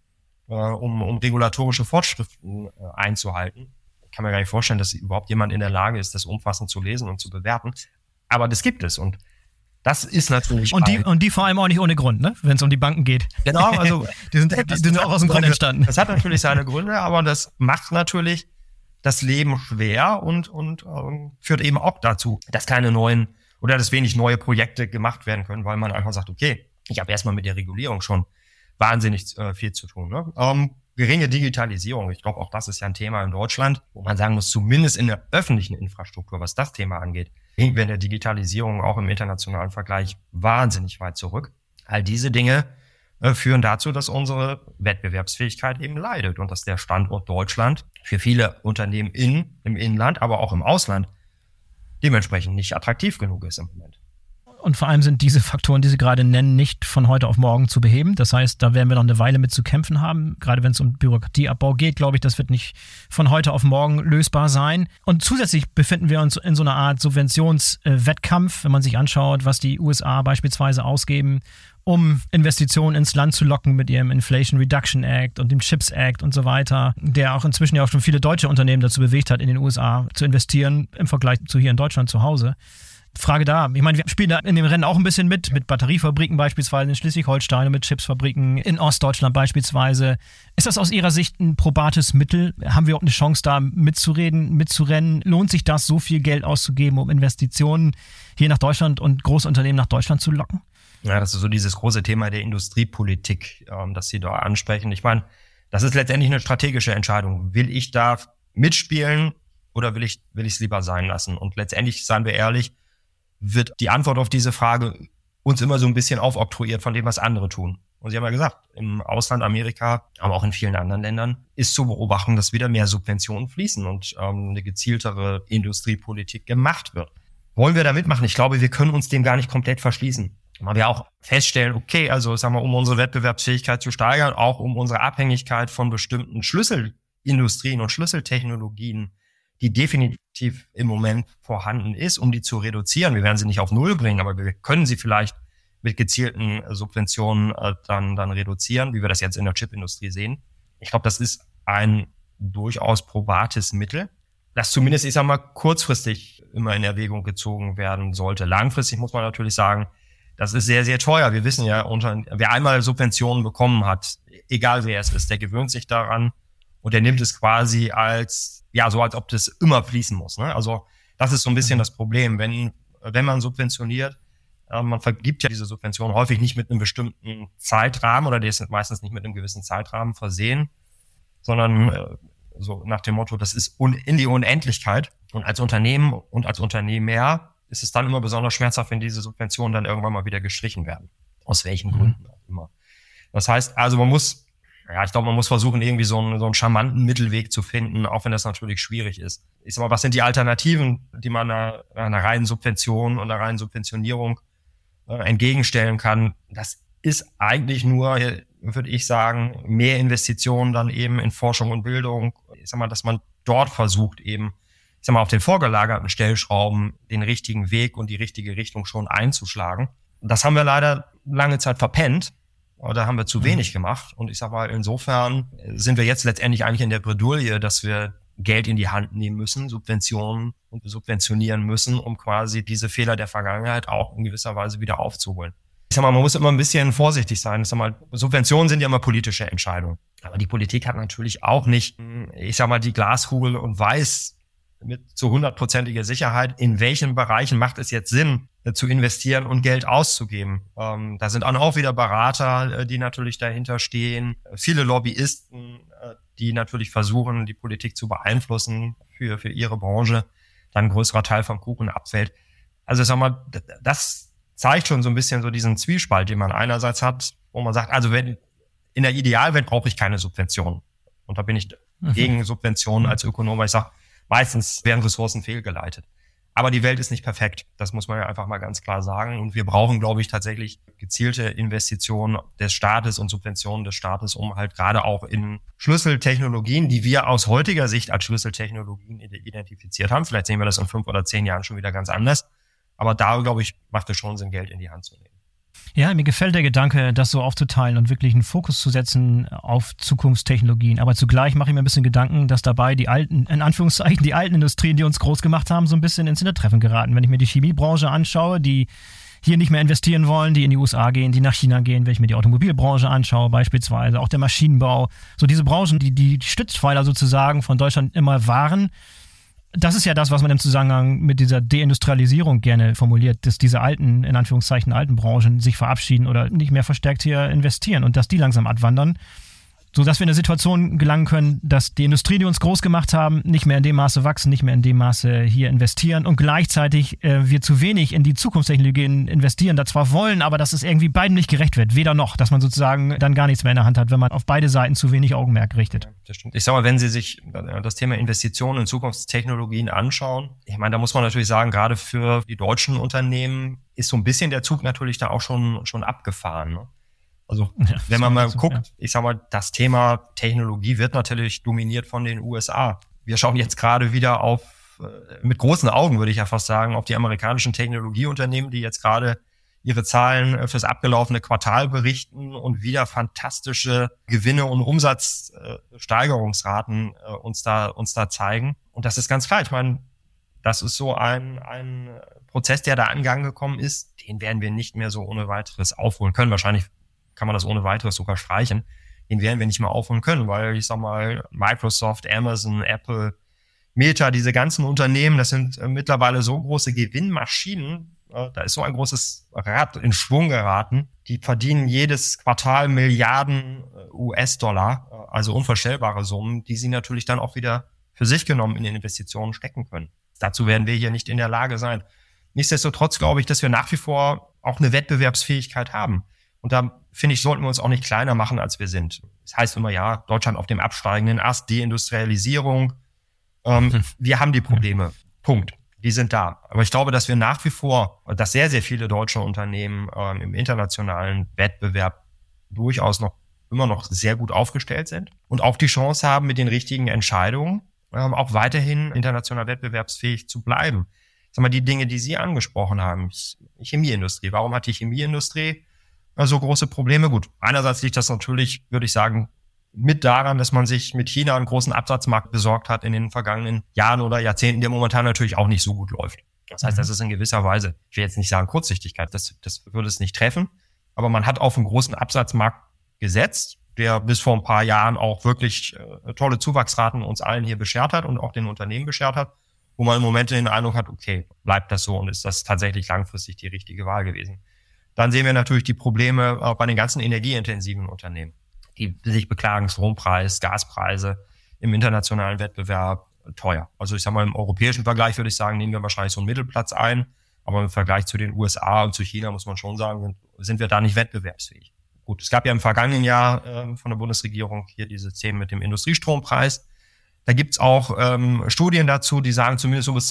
um regulatorische Vorschriften einzuhalten. Ich kann mir gar nicht vorstellen, dass überhaupt jemand in der Lage ist, das umfassend zu lesen und zu bewerten. Aber das gibt es und das ist natürlich...
Und die vor allem auch nicht ohne Grund, ne? Wenn es um die Banken geht.
Genau, also
die sind auch aus dem Grund entstanden.
Das hat natürlich seine Gründe, aber das macht natürlich das Leben schwer und führt eben auch dazu, dass keine neuen oder dass wenig neue Projekte gemacht werden können, weil man einfach sagt, okay, ich habe erstmal mit der Regulierung schon wahnsinnig viel zu tun. Ne? Geringe Digitalisierung, ich glaube, auch das ist ja ein Thema in Deutschland, wo man sagen muss, zumindest in der öffentlichen Infrastruktur, was das Thema angeht, hinken wir in der Digitalisierung auch im internationalen Vergleich wahnsinnig weit zurück. All diese Dinge führen dazu, dass unsere Wettbewerbsfähigkeit eben leidet und dass der Standort Deutschland für viele Unternehmen im Inland, aber auch im Ausland dementsprechend nicht attraktiv genug ist im Moment.
Und vor allem sind diese Faktoren, die Sie gerade nennen, nicht von heute auf morgen zu beheben. Das heißt, da werden wir noch eine Weile mit zu kämpfen haben. Gerade wenn es um Bürokratieabbau geht, glaube ich, das wird nicht von heute auf morgen lösbar sein. Und zusätzlich befinden wir uns in so einer Art Subventionswettkampf, wenn man sich anschaut, was die USA beispielsweise ausgeben, um Investitionen ins Land zu locken mit ihrem Inflation Reduction Act und dem CHIPS Act und so weiter, der auch inzwischen ja auch schon viele deutsche Unternehmen dazu bewegt hat, in den USA zu investieren, im Vergleich zu hier in Deutschland zu Hause. Frage da, ich meine, wir spielen da in dem Rennen auch ein bisschen mit Batteriefabriken beispielsweise in Schleswig-Holstein und mit Chipsfabriken in Ostdeutschland beispielsweise. Ist das aus Ihrer Sicht ein probates Mittel? Haben wir auch eine Chance da mitzureden, mitzurennen? Lohnt sich das, so viel Geld auszugeben, um Investitionen hier nach Deutschland und Großunternehmen nach Deutschland zu locken?
Ja, das ist so dieses große Thema der Industriepolitik, das Sie da ansprechen. Ich meine, das ist letztendlich eine strategische Entscheidung. Will ich da mitspielen oder will ich es lieber sein lassen? Und letztendlich, seien wir ehrlich, wird die Antwort auf diese Frage uns immer so ein bisschen aufoktroyiert von dem, was andere tun. Und Sie haben ja gesagt, im Ausland, Amerika, aber auch in vielen anderen Ländern ist zu beobachten, dass wieder mehr Subventionen fließen und eine gezieltere Industriepolitik gemacht wird. Wollen wir da mitmachen? Ich glaube, wir können uns dem gar nicht komplett verschließen. Weil wir auch feststellen, okay, also sagen wir, um unsere Wettbewerbsfähigkeit zu steigern, auch um unsere Abhängigkeit von bestimmten Schlüsselindustrien und Schlüsseltechnologien, die definitiv im Moment vorhanden ist, um die zu reduzieren. Wir werden sie nicht auf Null bringen, aber wir können sie vielleicht mit gezielten Subventionen dann reduzieren, wie wir das jetzt in der Chipindustrie sehen. Ich glaube, das ist ein durchaus probates Mittel, das zumindest, ich sag mal, kurzfristig immer in Erwägung gezogen werden sollte. Langfristig muss man natürlich sagen, das ist sehr, sehr teuer. Wir wissen ja, wer einmal Subventionen bekommen hat, egal wer es ist, der gewöhnt sich daran und der nimmt es quasi als ob das immer fließen muss. Ne? Also das ist so ein bisschen das Problem. Wenn man subventioniert, man vergibt ja diese Subvention häufig nicht mit einem bestimmten Zeitrahmen oder der ist meistens nicht mit einem gewissen Zeitrahmen versehen, sondern so nach dem Motto, das ist in die Unendlichkeit. Und als Unternehmen und als Unternehmer ist es dann immer besonders schmerzhaft, wenn diese Subventionen dann irgendwann mal wieder gestrichen werden. Aus welchen Gründen auch immer. Das heißt, also man muss versuchen, irgendwie so einen charmanten Mittelweg zu finden, auch wenn das natürlich schwierig ist. Ich sag mal, was sind die Alternativen, die man einer reinen Subvention und einer reinen Subventionierung entgegenstellen kann? Das ist eigentlich nur, würde ich sagen, mehr Investitionen dann eben in Forschung und Bildung. Ich sag mal, dass man dort versucht eben, ich sag mal, auf den vorgelagerten Stellschrauben den richtigen Weg und die richtige Richtung schon einzuschlagen. Das haben wir leider lange Zeit verpennt. Da haben wir zu wenig gemacht. Und ich sag mal, insofern sind wir jetzt letztendlich eigentlich in der Bredouille, dass wir Geld in die Hand nehmen müssen, Subventionen und subventionieren müssen, um quasi diese Fehler der Vergangenheit auch in gewisser Weise wieder aufzuholen. Ich sag mal, man muss immer ein bisschen vorsichtig sein. Ich sag mal, Subventionen sind ja immer politische Entscheidungen. Aber die Politik hat natürlich auch nicht, ich sag mal, die Glaskugel und weiß mit zu 100%iger Sicherheit, in welchen Bereichen macht es jetzt Sinn, zu investieren und Geld auszugeben. Da sind auch wieder Berater, die natürlich dahinter stehen, viele Lobbyisten, die natürlich versuchen, die Politik zu beeinflussen für ihre Branche, dann ein größerer Teil vom Kuchen abfällt. Also sag mal, das zeigt schon so ein bisschen so diesen Zwiespalt, den man einerseits hat, wo man sagt, also in der Idealwelt brauche ich keine Subventionen. Und da bin ich gegen Subventionen als Ökonom, weil ich sage, meistens werden Ressourcen fehlgeleitet. Aber die Welt ist nicht perfekt. Das muss man ja einfach mal ganz klar sagen. Und wir brauchen, glaube ich, tatsächlich gezielte Investitionen des Staates und Subventionen des Staates, um halt gerade auch in Schlüsseltechnologien, die wir aus heutiger Sicht als Schlüsseltechnologien identifiziert haben. Vielleicht sehen wir das in 5 oder 10 Jahren schon wieder ganz anders. Aber da, glaube ich, macht es schon Sinn, Geld in die Hand zu nehmen.
Ja, mir gefällt der Gedanke, das so aufzuteilen und wirklich einen Fokus zu setzen auf Zukunftstechnologien. Aber zugleich mache ich mir ein bisschen Gedanken, dass dabei die alten, in Anführungszeichen, die alten Industrien, die uns groß gemacht haben, so ein bisschen ins Hintertreffen geraten. Wenn ich mir die Chemiebranche anschaue, die hier nicht mehr investieren wollen, die in die USA gehen, die nach China gehen, wenn ich mir die Automobilbranche anschaue beispielsweise, auch der Maschinenbau, so diese Branchen, die Stützpfeiler sozusagen von Deutschland immer waren. Das ist ja das, was man im Zusammenhang mit dieser Deindustrialisierung gerne formuliert, dass diese alten, in Anführungszeichen alten Branchen sich verabschieden oder nicht mehr verstärkt hier investieren und dass die langsam abwandern, sodass wir in eine Situation gelangen können, dass die Industrie, die uns groß gemacht haben, nicht mehr in dem Maße wachsen, nicht mehr in dem Maße hier investieren und gleichzeitig wir zu wenig in die Zukunftstechnologien investieren, da zwar wollen, aber dass es irgendwie beiden nicht gerecht wird, weder noch, dass man sozusagen dann gar nichts mehr in der Hand hat, wenn man auf beide Seiten zu wenig Augenmerk richtet.
Ja, das stimmt. Ich sag mal, wenn Sie sich das Thema Investitionen in Zukunftstechnologien anschauen, ich meine, da muss man natürlich sagen, gerade für die deutschen Unternehmen ist so ein bisschen der Zug natürlich da auch schon abgefahren, ne? Also wenn man mal guckt, ich sag mal, das Thema Technologie wird natürlich dominiert von den USA. Wir schauen jetzt gerade wieder mit großen Augen, würde ich ja fast sagen, auf die amerikanischen Technologieunternehmen, die jetzt gerade ihre Zahlen fürs abgelaufene Quartal berichten und wieder fantastische Gewinne und Umsatzsteigerungsraten uns da zeigen. Und das ist ganz klar. Ich meine, das ist so ein Prozess, der da angekommen ist. Den werden wir nicht mehr so ohne weiteres aufholen können. Wahrscheinlich kann man das ohne weiteres sogar streichen. Den werden wir nicht mehr aufholen können, weil ich sag mal, Microsoft, Amazon, Apple, Meta, diese ganzen Unternehmen, das sind mittlerweile so große Gewinnmaschinen, da ist so ein großes Rad in Schwung geraten. Die verdienen jedes Quartal Milliarden US-Dollar, also unvorstellbare Summen, die sie natürlich dann auch wieder für sich genommen in Investitionen stecken können. Dazu werden wir hier nicht in der Lage sein. Nichtsdestotrotz glaube ich, dass wir nach wie vor auch eine Wettbewerbsfähigkeit haben. Und da, finde ich, sollten wir uns auch nicht kleiner machen, als wir sind. Das heißt immer, ja, Deutschland auf dem absteigenden Ast, Deindustrialisierung. Wir haben die Probleme. Punkt. Die sind da. Aber ich glaube, dass wir nach wie vor, dass sehr, sehr viele deutsche Unternehmen im internationalen Wettbewerb durchaus immer noch sehr gut aufgestellt sind und auch die Chance haben, mit den richtigen Entscheidungen auch weiterhin international wettbewerbsfähig zu bleiben. Sag mal, die Dinge, die Sie angesprochen haben, Chemieindustrie. Warum hat die Chemieindustrie so große Probleme? Gut, einerseits liegt das natürlich, würde ich sagen, mit daran, dass man sich mit China einen großen Absatzmarkt besorgt hat in den vergangenen Jahren oder Jahrzehnten, der momentan natürlich auch nicht so gut läuft. Das heißt, das ist in gewisser Weise, ich will jetzt nicht sagen Kurzsichtigkeit, das würde es nicht treffen, aber man hat auf einen großen Absatzmarkt gesetzt, der bis vor ein paar Jahren auch wirklich tolle Zuwachsraten uns allen hier beschert hat und auch den Unternehmen beschert hat, wo man im Moment den Eindruck hat, okay, bleibt das so und ist das tatsächlich langfristig die richtige Wahl gewesen. Dann sehen wir natürlich die Probleme auch bei den ganzen energieintensiven Unternehmen, die sich beklagen, Strompreis, Gaspreise im internationalen Wettbewerb teuer. Also ich sag mal, im europäischen Vergleich würde ich sagen, nehmen wir wahrscheinlich so einen Mittelplatz ein, aber im Vergleich zu den USA und zu China muss man schon sagen, sind wir da nicht wettbewerbsfähig. Gut, es gab ja im vergangenen Jahr von der Bundesregierung hier diese Themen mit dem Industriestrompreis. Da gibt's auch Studien dazu, die sagen, zumindest so bis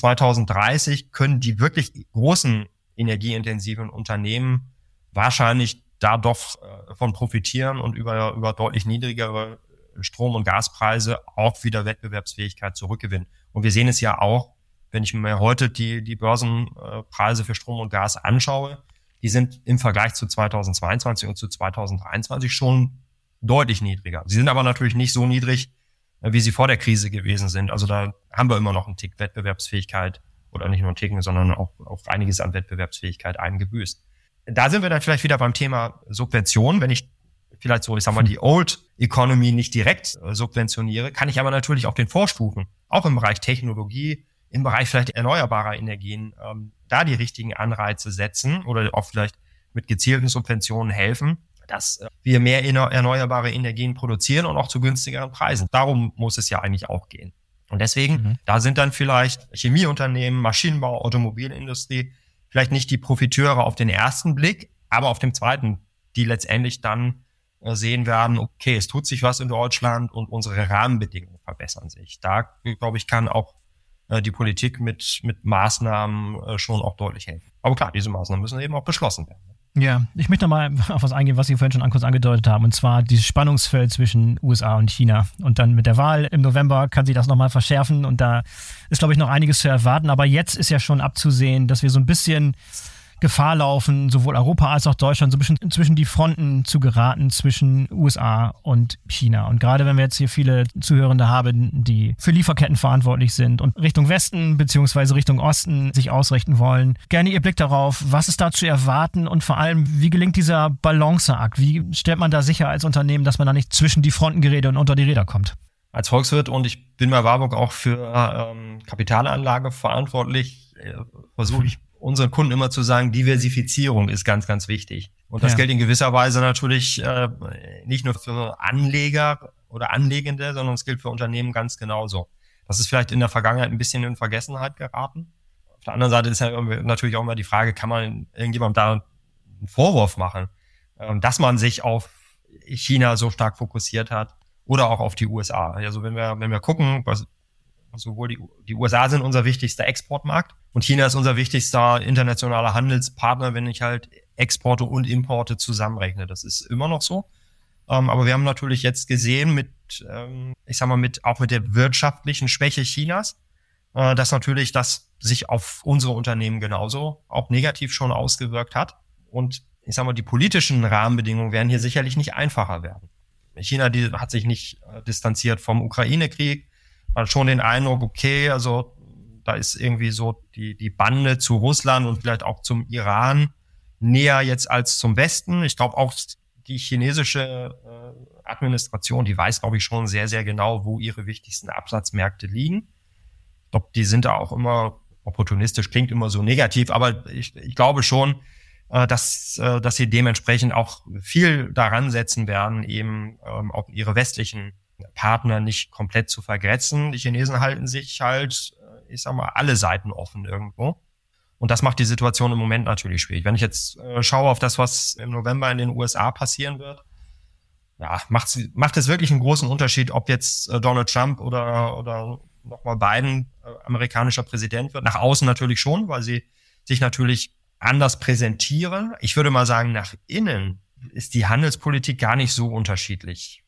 2030 können die wirklich großen energieintensiven Unternehmen wahrscheinlich da doch von profitieren und über deutlich niedrigere Strom- und Gaspreise auch wieder Wettbewerbsfähigkeit zurückgewinnen. Und wir sehen es ja auch, wenn ich mir heute die Börsenpreise für Strom und Gas anschaue, die sind im Vergleich zu 2022 und zu 2023 schon deutlich niedriger. Sie sind aber natürlich nicht so niedrig, wie sie vor der Krise gewesen sind. Also da haben wir immer noch einen Tick Wettbewerbsfähigkeit oder nicht nur einen Ticken, sondern auch einiges an Wettbewerbsfähigkeit eingebüßt. Da sind wir dann vielleicht wieder beim Thema Subvention. Wenn ich vielleicht so, ich sag mal, die Old Economy nicht direkt subventioniere, kann ich aber natürlich auf den Vorstufen, auch im Bereich Technologie, im Bereich vielleicht erneuerbarer Energien, da die richtigen Anreize setzen oder auch vielleicht mit gezielten Subventionen helfen, dass wir mehr erneuerbare Energien produzieren und auch zu günstigeren Preisen. Darum muss es ja eigentlich auch gehen. Und deswegen, da sind dann vielleicht Chemieunternehmen, Maschinenbau, Automobilindustrie vielleicht nicht die Profiteure auf den ersten Blick, aber auf dem zweiten, die letztendlich dann sehen werden, okay, es tut sich was in Deutschland und unsere Rahmenbedingungen verbessern sich. Da, glaube ich, kann auch die Politik mit Maßnahmen schon auch deutlich helfen. Aber klar, diese Maßnahmen müssen eben auch beschlossen werden.
Ja, ich möchte nochmal auf was eingehen, was Sie vorhin schon kurz angedeutet haben, und zwar dieses Spannungsfeld zwischen USA und China. Und dann mit der Wahl im November kann sich das nochmal verschärfen und da ist, glaube ich, noch einiges zu erwarten. Aber jetzt ist ja schon abzusehen, dass wir so ein bisschen Gefahr laufen, sowohl Europa als auch Deutschland, so ein bisschen zwischen die Fronten zu geraten, zwischen USA und China. Und gerade wenn wir jetzt hier viele Zuhörende haben, die für Lieferketten verantwortlich sind und Richtung Westen bzw. Richtung Osten sich ausrichten wollen, gerne Ihr Blick darauf, was ist da zu erwarten und vor allem, wie gelingt dieser Balanceakt? Wie stellt man da sicher als Unternehmen, dass man da nicht zwischen die Fronten gerät und unter die Räder kommt?
Als Volkswirt, und ich bin bei Warburg auch für Kapitalanlage verantwortlich, versuche ich unseren Kunden immer zu sagen, Diversifizierung ist ganz, ganz wichtig. Und das gilt in gewisser Weise natürlich nicht nur für Anleger oder Anlegende, sondern es gilt für Unternehmen ganz genauso. Das ist vielleicht in der Vergangenheit ein bisschen in Vergessenheit geraten. Auf der anderen Seite ist ja natürlich auch immer die Frage, kann man irgendjemandem da einen Vorwurf machen, dass man sich auf China so stark fokussiert hat oder auch auf die USA. Also wenn wir gucken, sowohl die USA sind unser wichtigster Exportmarkt und China ist unser wichtigster internationaler Handelspartner, wenn ich halt Exporte und Importe zusammenrechne. Das ist immer noch so. Aber wir haben natürlich jetzt gesehen auch mit der wirtschaftlichen Schwäche Chinas, dass natürlich das sich auf unsere Unternehmen genauso auch negativ schon ausgewirkt hat. Und die politischen Rahmenbedingungen werden hier sicherlich nicht einfacher werden. China, die hat sich nicht distanziert vom Ukraine-Krieg, hat schon den Eindruck, okay, also da ist irgendwie so die Bande zu Russland und vielleicht auch zum Iran näher jetzt als zum Westen. Ich glaube auch die chinesische Administration, die weiß, glaube ich, schon sehr, sehr genau, wo ihre wichtigsten Absatzmärkte liegen. Ich glaube, die sind da auch immer opportunistisch, klingt immer so negativ, aber ich glaube schon, dass sie dementsprechend auch viel daran setzen werden, eben auch ihre westlichen Partner nicht komplett zu vergrätzen. Die Chinesen halten sich halt, alle Seiten offen irgendwo. Und das macht die Situation im Moment natürlich schwierig. Wenn ich jetzt schaue auf das, was im November in den USA passieren wird, ja, macht es wirklich einen großen Unterschied, ob jetzt Donald Trump oder nochmal Biden amerikanischer Präsident wird. Nach außen natürlich schon, weil sie sich natürlich anders präsentieren. Ich würde mal sagen, nach innen ist die Handelspolitik gar nicht so unterschiedlich.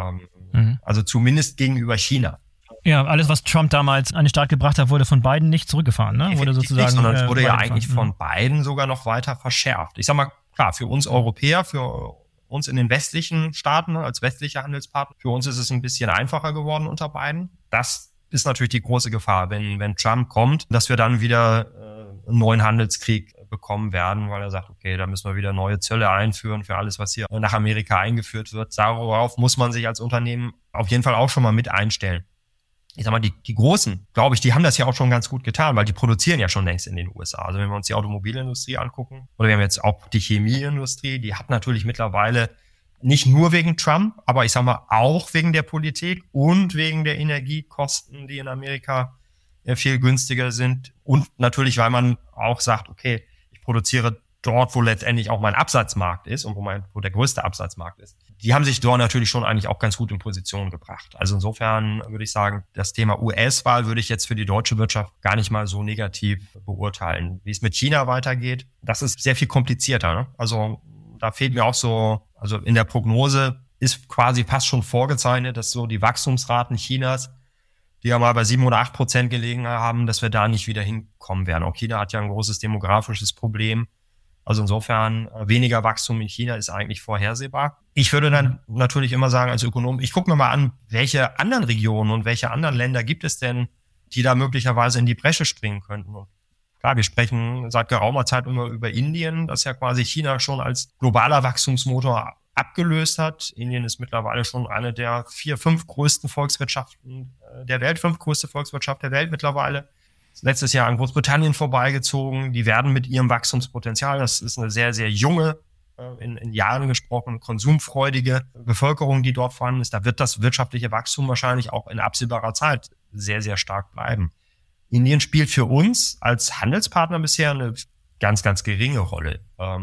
Also zumindest gegenüber China.
Ja, alles, was Trump damals an den Start gebracht hat, wurde von Biden nicht zurückgefahren, ne? Wurde sozusagen,
sondern es wurde ja eigentlich von Biden sogar noch weiter verschärft. Ich sag mal, klar, für uns Europäer, für uns in den westlichen Staaten, als westlicher Handelspartner, für uns ist es ein bisschen einfacher geworden unter Biden. Das ist natürlich die große Gefahr, wenn Trump kommt, dass wir dann wieder einen neuen Handelskrieg bekommen werden, weil er sagt, okay, da müssen wir wieder neue Zölle einführen für alles, was hier nach Amerika eingeführt wird. Darauf muss man sich als Unternehmen auf jeden Fall auch schon mal mit einstellen. Ich sag mal, die Großen, glaube ich, die haben das ja auch schon ganz gut getan, weil die produzieren ja schon längst in den USA. Also wenn wir uns die Automobilindustrie angucken, oder wir haben jetzt auch die Chemieindustrie, die hat natürlich mittlerweile nicht nur wegen Trump, aber ich sag mal auch wegen der Politik und wegen der Energiekosten, die in Amerika viel günstiger sind. Und natürlich, weil man auch sagt, okay, ich produziere dort, wo letztendlich auch mein Absatzmarkt ist und wo der größte Absatzmarkt ist. Die haben sich dort natürlich schon eigentlich auch ganz gut in Position gebracht. Also insofern würde ich sagen, das Thema US-Wahl würde ich jetzt für die deutsche Wirtschaft gar nicht mal so negativ beurteilen. Wie es mit China weitergeht, das ist sehr viel komplizierter, ne? Also da fehlt mir auch so, also in der Prognose ist quasi fast schon vorgezeichnet, dass so die Wachstumsraten Chinas, die ja mal bei 7 oder 8% gelegen haben, dass wir da nicht wieder hinkommen werden. Auch China hat ja ein großes demografisches Problem. Also insofern, weniger Wachstum in China ist eigentlich vorhersehbar. Ich würde dann natürlich immer sagen, als Ökonom, ich gucke mir mal an, welche anderen Regionen und welche anderen Länder gibt es denn, die da möglicherweise in die Bresche springen könnten. Und klar, wir sprechen seit geraumer Zeit immer über Indien, das ja quasi China schon als globaler Wachstumsmotor abgelöst hat. Indien ist mittlerweile schon eine der 4, 5 größten Volkswirtschaften der Welt, 5 größte Volkswirtschaft der Welt mittlerweile. Letztes Jahr an Großbritannien vorbeigezogen. Die werden mit ihrem Wachstumspotenzial, das ist eine sehr, sehr junge, in Jahren gesprochen, konsumfreudige Bevölkerung, die dort vorhanden ist. Da wird das wirtschaftliche Wachstum wahrscheinlich auch in absehbarer Zeit sehr, sehr stark bleiben. Indien spielt für uns als Handelspartner bisher eine ganz, ganz geringe Rolle.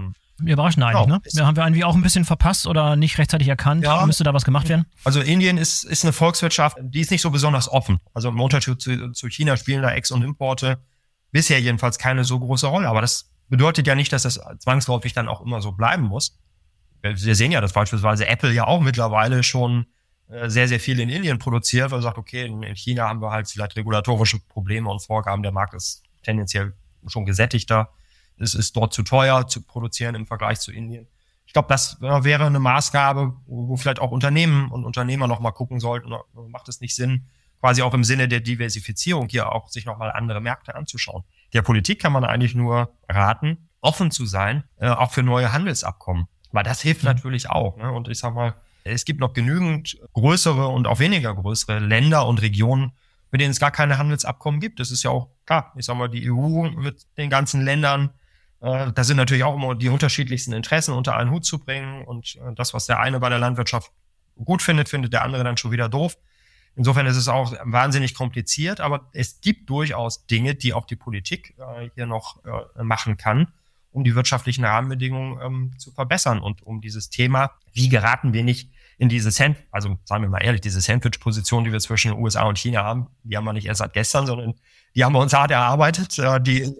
Überraschend eigentlich,
Genau.
ne? Ja, haben wir irgendwie auch ein bisschen verpasst oder nicht rechtzeitig erkannt.
Ja.
Müsste da was gemacht werden?
Also Indien ist eine Volkswirtschaft, die ist nicht so besonders offen. Also im Unterschied zu China spielen da Ex- und Importe bisher jedenfalls keine so große Rolle. Aber das bedeutet ja nicht, dass das zwangsläufig dann auch immer so bleiben muss. Wir sehen ja, dass beispielsweise Apple ja auch mittlerweile schon sehr, sehr viel in Indien produziert, weil er sagt, okay, in China haben wir halt vielleicht regulatorische Probleme und Vorgaben. Der Markt ist tendenziell schon gesättigter. Es ist dort zu teuer zu produzieren im Vergleich zu Indien. Ich glaube, das wäre eine Maßgabe, wo vielleicht auch Unternehmen und Unternehmer noch mal gucken sollten. Macht es nicht Sinn, quasi auch im Sinne der Diversifizierung hier auch sich noch mal andere Märkte anzuschauen? Der Politik kann man eigentlich nur raten, offen zu sein, auch für neue Handelsabkommen. Weil das hilft natürlich auch. Ne? Und ich sag mal, es gibt noch genügend größere und auch weniger größere Länder und Regionen, mit denen es gar keine Handelsabkommen gibt. Das ist ja auch klar. Ich sag mal, die EU mit den ganzen Ländern, da sind natürlich auch immer die unterschiedlichsten Interessen unter einen Hut zu bringen. Und das, was der eine bei der Landwirtschaft gut findet, findet der andere dann schon wieder doof. Insofern ist es auch wahnsinnig kompliziert, aber es gibt durchaus Dinge, die auch die Politik hier noch machen kann, um die wirtschaftlichen Rahmenbedingungen zu verbessern und um dieses Thema, wie geraten wir nicht in diese sagen wir mal ehrlich, diese Sandwich-Position, die wir zwischen den USA und China haben, die haben wir nicht erst seit gestern, sondern die haben wir uns hart erarbeitet. Die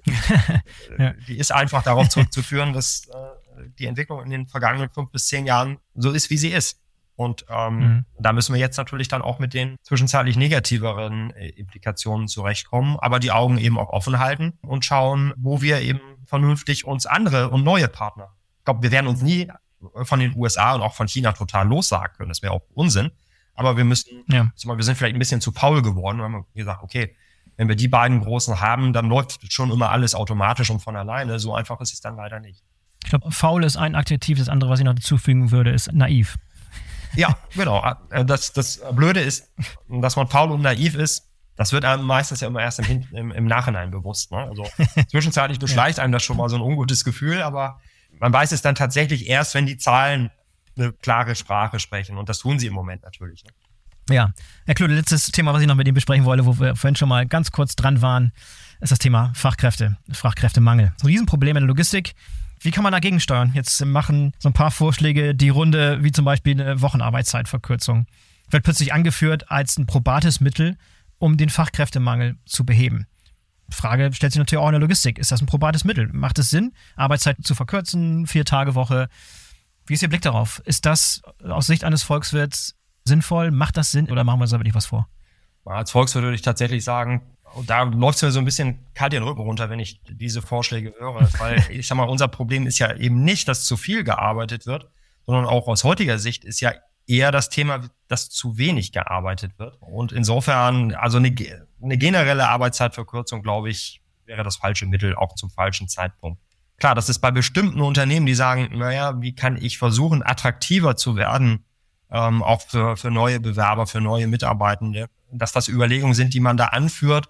ist einfach darauf zurückzuführen, dass die Entwicklung in den vergangenen 5 bis 10 Jahren so ist, wie sie ist. Und da müssen wir jetzt natürlich dann auch mit den zwischenzeitlich negativeren Implikationen zurechtkommen, aber die Augen eben auch offen halten und schauen, wo wir eben vernünftig uns andere und neue Partner. Ich glaube, wir werden uns nie von den USA und auch von China total lossagen können. Das wäre auch Unsinn. Aber wir müssen, wir sind vielleicht ein bisschen zu faul geworden. Wir haben gesagt, okay, wenn wir die beiden Großen haben, dann läuft schon immer alles automatisch und von alleine. So einfach ist es dann leider nicht.
Ich glaube, faul ist ein Adjektiv. Das andere, was ich noch dazufügen würde, ist naiv.
Ja, genau. Das Blöde ist, dass man faul und naiv ist. Das wird einem meistens ja immer erst im Nachhinein bewusst. Ne? Also zwischenzeitlich beschleicht einem das schon mal so ein ungutes Gefühl, aber man weiß es dann tatsächlich erst, wenn die Zahlen eine klare Sprache sprechen. Und das tun sie im Moment natürlich. Ne?
Ja, Herr Klödel, letztes Thema, was ich noch mit Ihnen besprechen wollte, wo wir vorhin schon mal ganz kurz dran waren, ist das Thema Fachkräftemangel. So ein Riesenproblem in der Logistik. Wie kann man dagegen steuern? Jetzt machen so ein paar Vorschläge die Runde, wie zum Beispiel eine Wochenarbeitszeitverkürzung. Wird plötzlich angeführt als ein probates Mittel, um den Fachkräftemangel zu beheben. Frage stellt sich natürlich auch in der Logistik. Ist das ein probates Mittel? Macht es Sinn, Arbeitszeit zu verkürzen, 4-Tage-Woche? Wie ist Ihr Blick darauf? Ist das aus Sicht eines Volkswirts sinnvoll? Macht das Sinn oder machen wir uns da wirklich was vor?
Als Volkswirt würde ich tatsächlich sagen, da läuft es mir so ein bisschen kalt den Rücken runter, wenn ich diese Vorschläge höre. Weil ich sag mal, unser Problem ist ja eben nicht, dass zu viel gearbeitet wird, sondern auch aus heutiger Sicht ist ja eher das Thema, dass zu wenig gearbeitet wird. Und insofern, also eine generelle Arbeitszeitverkürzung, glaube ich, wäre das falsche Mittel, auch zum falschen Zeitpunkt. Klar, das ist bei bestimmten Unternehmen, die sagen, naja, wie kann ich versuchen, attraktiver zu werden, auch für neue Bewerber, für neue Mitarbeitende, dass das Überlegungen sind, die man da anführt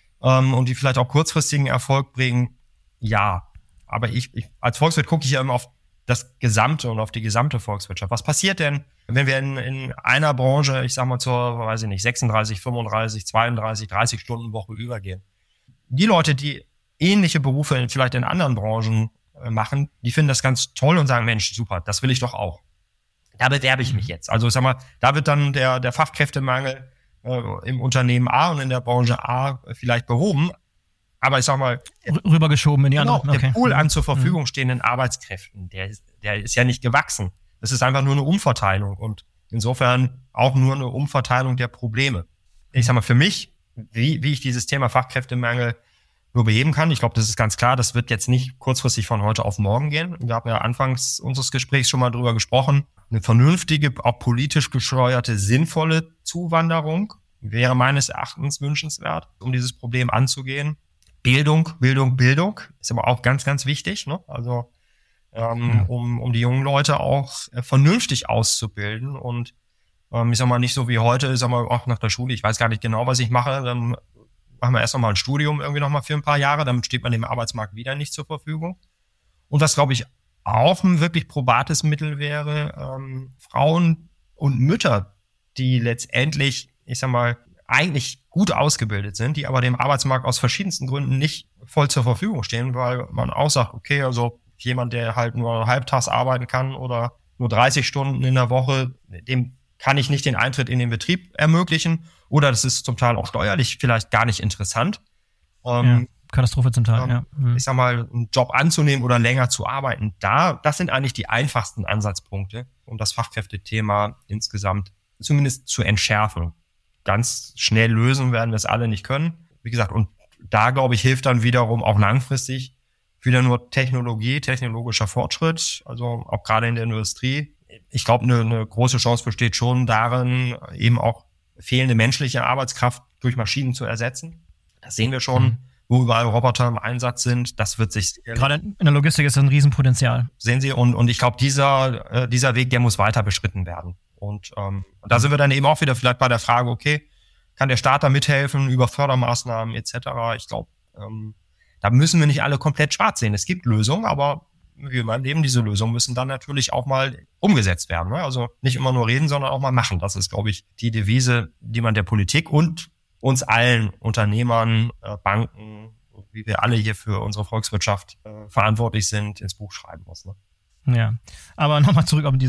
und die vielleicht auch kurzfristigen Erfolg bringen. Ja, aber ich als Volkswirt gucke ich ja immer auf das Gesamte und auf die gesamte Volkswirtschaft. Was passiert denn, wenn wir in einer Branche, ich sag mal zur, 36, 35, 32, 30 Stunden Woche übergehen? Die Leute, die ähnliche Berufe vielleicht in anderen Branchen machen, die finden das ganz toll und sagen, Mensch, super, das will ich doch auch. Da bewerbe ich mich jetzt. Also ich sag mal, da wird dann der Fachkräftemangel im Unternehmen A und in der Branche A vielleicht behoben. Aber ich sag mal,
rübergeschoben in die andere.
Okay. Der Pool an zur Verfügung stehenden Arbeitskräften, der ist ja nicht gewachsen. Das ist einfach nur eine Umverteilung und insofern auch nur eine Umverteilung der Probleme. Ich sag mal, für mich, wie ich dieses Thema Fachkräftemangel nur beheben kann, ich glaube, das ist ganz klar, das wird jetzt nicht kurzfristig von heute auf morgen gehen. Wir haben ja anfangs unseres Gesprächs schon mal drüber gesprochen. Eine vernünftige, auch politisch gesteuerte, sinnvolle Zuwanderung wäre meines Erachtens wünschenswert, um dieses Problem anzugehen. Bildung ist aber auch ganz, ganz wichtig, ne? Also um die jungen Leute auch vernünftig auszubilden und ich sag mal nicht so wie heute, ich sag mal auch nach der Schule, ich weiß gar nicht genau, was ich mache, dann machen wir erst noch mal ein Studium irgendwie noch mal für ein paar Jahre, dann steht man dem Arbeitsmarkt wieder nicht zur Verfügung. Und was, glaube ich, auch ein wirklich probates Mittel wäre, Frauen und Mütter, die letztendlich, ich sag mal, eigentlich gut ausgebildet sind, die aber dem Arbeitsmarkt aus verschiedensten Gründen nicht voll zur Verfügung stehen, weil man auch sagt, okay, also jemand, der halt nur halbtags arbeiten kann oder nur 30 Stunden in der Woche, dem kann ich nicht den Eintritt in den Betrieb ermöglichen. Oder das ist zum Teil auch steuerlich vielleicht gar nicht interessant.
Katastrophe zum Teil, ja.
Ich sag mal, einen Job anzunehmen oder länger zu arbeiten. Das sind eigentlich die einfachsten Ansatzpunkte, um das Fachkräftethema insgesamt zumindest zu entschärfen. Ganz schnell lösen werden wir es alle nicht können. Wie gesagt, und da, glaube ich, hilft dann wiederum auch langfristig wieder nur technologischer Fortschritt, also auch gerade in der Industrie. Ich glaube, eine große Chance besteht schon darin, eben auch fehlende menschliche Arbeitskraft durch Maschinen zu ersetzen. Das sehen wir schon, wo überall Roboter im Einsatz sind. Das wird sich...
Gerade in der Logistik ist das ein Riesenpotenzial.
Sehen Sie, und ich glaube, dieser Weg, der muss weiter beschritten werden. Und da sind wir dann eben auch wieder vielleicht bei der Frage, okay, kann der Staat da mithelfen über Fördermaßnahmen etc.? Ich glaube, da müssen wir nicht alle komplett schwarz sehen. Es gibt Lösungen, aber wie in meinem Leben, diese Lösungen müssen dann natürlich auch mal umgesetzt werden. Ne? Also nicht immer nur reden, sondern auch mal machen. Das ist, glaube ich, die Devise, die man der Politik und uns allen Unternehmern, Banken, wie wir alle hier für unsere Volkswirtschaft verantwortlich sind, ins Buch schreiben muss. Ne?
Ja, aber nochmal zurück auf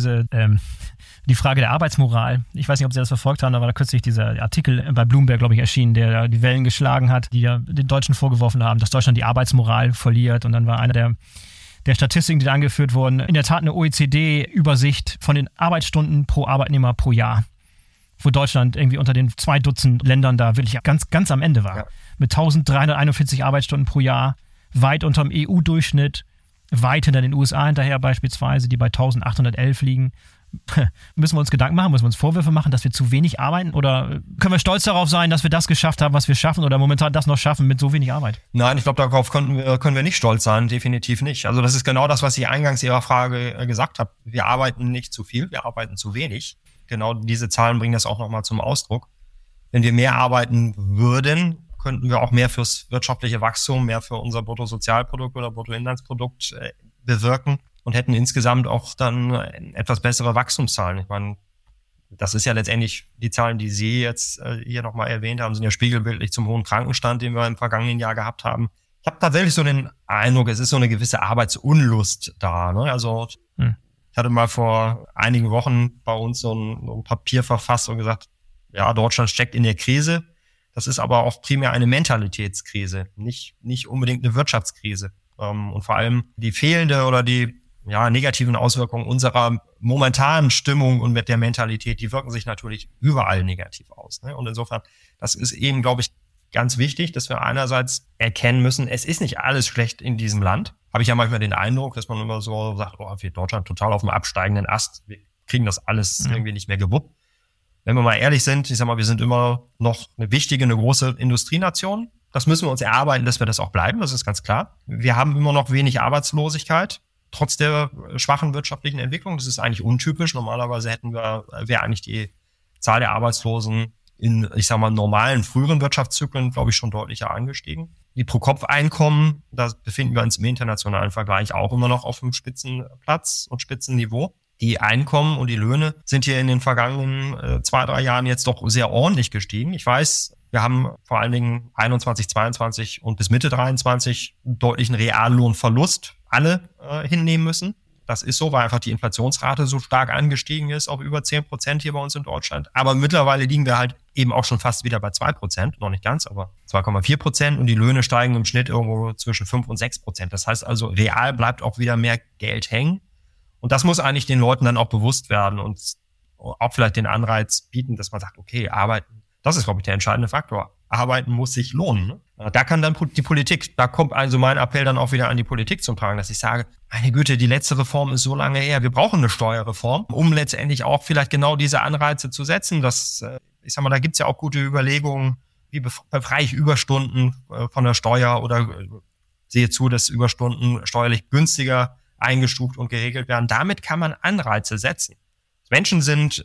die Frage der Arbeitsmoral. Ich weiß nicht, ob Sie das verfolgt haben, da war da kürzlich dieser Artikel bei Bloomberg, glaube ich, erschienen, der die Wellen geschlagen hat, die ja den Deutschen vorgeworfen haben, dass Deutschland die Arbeitsmoral verliert. Und dann war einer der Statistiken, die da angeführt wurden, in der Tat eine OECD-Übersicht von den Arbeitsstunden pro Arbeitnehmer pro Jahr, wo Deutschland irgendwie unter den 2 Dutzend Ländern da wirklich ganz am Ende war. Ja. Mit 1341 Arbeitsstunden pro Jahr, weit unterm EU-Durchschnitt, weit hinter den USA hinterher beispielsweise, die bei 1811 liegen. Müssen wir uns Gedanken machen, müssen wir uns Vorwürfe machen, dass wir zu wenig arbeiten? Oder können wir stolz darauf sein, dass wir das geschafft haben, was wir schaffen oder momentan das noch schaffen mit so wenig Arbeit?
Nein, ich glaube, darauf können wir nicht stolz sein, definitiv nicht. Also das ist genau das, was ich eingangs Ihrer Frage gesagt habe. Wir arbeiten nicht zu viel, wir arbeiten zu wenig. Genau diese Zahlen bringen das auch nochmal zum Ausdruck. Wenn wir mehr arbeiten würden, könnten wir auch mehr fürs wirtschaftliche Wachstum, mehr für unser Bruttosozialprodukt oder Bruttoinlandsprodukt bewirken und hätten insgesamt auch dann etwas bessere Wachstumszahlen. Ich meine, das ist ja letztendlich die Zahlen, die Sie jetzt hier nochmal erwähnt haben, sind ja spiegelbildlich zum hohen Krankenstand, den wir im vergangenen Jahr gehabt haben. Ich habe tatsächlich so den Eindruck, es ist so eine gewisse Arbeitsunlust da. Ne? Also ich hatte mal vor einigen Wochen bei uns so ein Papier verfasst und gesagt, ja, Deutschland steckt in der Krise. Das ist aber auch primär eine Mentalitätskrise, nicht unbedingt eine Wirtschaftskrise. Und vor allem die fehlende oder die negativen Auswirkungen unserer momentanen Stimmung und mit der Mentalität, die wirken sich natürlich überall negativ aus. Ne? Und insofern, das ist eben, glaube ich, ganz wichtig, dass wir einerseits erkennen müssen, es ist nicht alles schlecht in diesem Land. Habe ich ja manchmal den Eindruck, dass man immer so sagt, wir Deutschland total auf dem absteigenden Ast, wir kriegen das alles irgendwie nicht mehr gewuppt. Wenn wir mal ehrlich sind, ich sag mal, wir sind immer noch eine große Industrienation. Das müssen wir uns erarbeiten, dass wir das auch bleiben, das ist ganz klar. Wir haben immer noch wenig Arbeitslosigkeit, trotz der schwachen wirtschaftlichen Entwicklung. Das ist eigentlich untypisch. Normalerweise wäre eigentlich die Zahl der Arbeitslosen in, ich sag mal, normalen, früheren Wirtschaftszyklen, glaube ich, schon deutlicher angestiegen. Die Pro-Kopf-Einkommen, da befinden wir uns im internationalen Vergleich auch immer noch auf dem Spitzenplatz und Spitzenniveau. Die Einkommen und die Löhne sind hier in den vergangenen 2-3 Jahren jetzt doch sehr ordentlich gestiegen. Ich weiß, wir haben vor allen Dingen 21, 22 und bis Mitte 23 einen deutlichen Reallohnverlust alle hinnehmen müssen. Das ist so, weil einfach die Inflationsrate so stark angestiegen ist, auf über 10% hier bei uns in Deutschland. Aber mittlerweile liegen wir halt eben auch schon fast wieder bei 2%, noch nicht ganz, aber 2,4%. Und die Löhne steigen im Schnitt irgendwo zwischen 5 und 6%. Das heißt also, real bleibt auch wieder mehr Geld hängen. Und das muss eigentlich den Leuten dann auch bewusst werden und auch vielleicht den Anreiz bieten, dass man sagt, okay, arbeiten, das ist, glaube ich, der entscheidende Faktor. Arbeiten muss sich lohnen. Ne? Da kann dann die Politik, da kommt also mein Appell dann auch wieder an die Politik zum Tragen, dass ich sage, meine Güte, die letzte Reform ist so lange her, wir brauchen eine Steuerreform, um letztendlich auch vielleicht genau diese Anreize zu setzen. Das, ich sag mal, da gibt's ja auch gute Überlegungen, wie befreie ich Überstunden von der Steuer oder sehe zu, dass Überstunden steuerlich günstiger eingestuft und geregelt werden. Damit kann man Anreize setzen. Menschen sind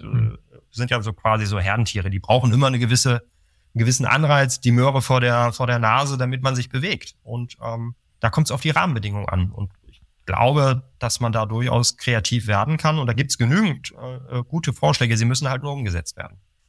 ja so quasi so Herdentiere, die brauchen immer einen gewissen Anreiz, die Möhre vor der Nase, damit man sich bewegt. Und da kommt es auf die Rahmenbedingungen an. Und ich glaube, dass man da durchaus kreativ werden kann. Und da gibt es genügend gute Vorschläge, sie müssen halt nur umgesetzt werden.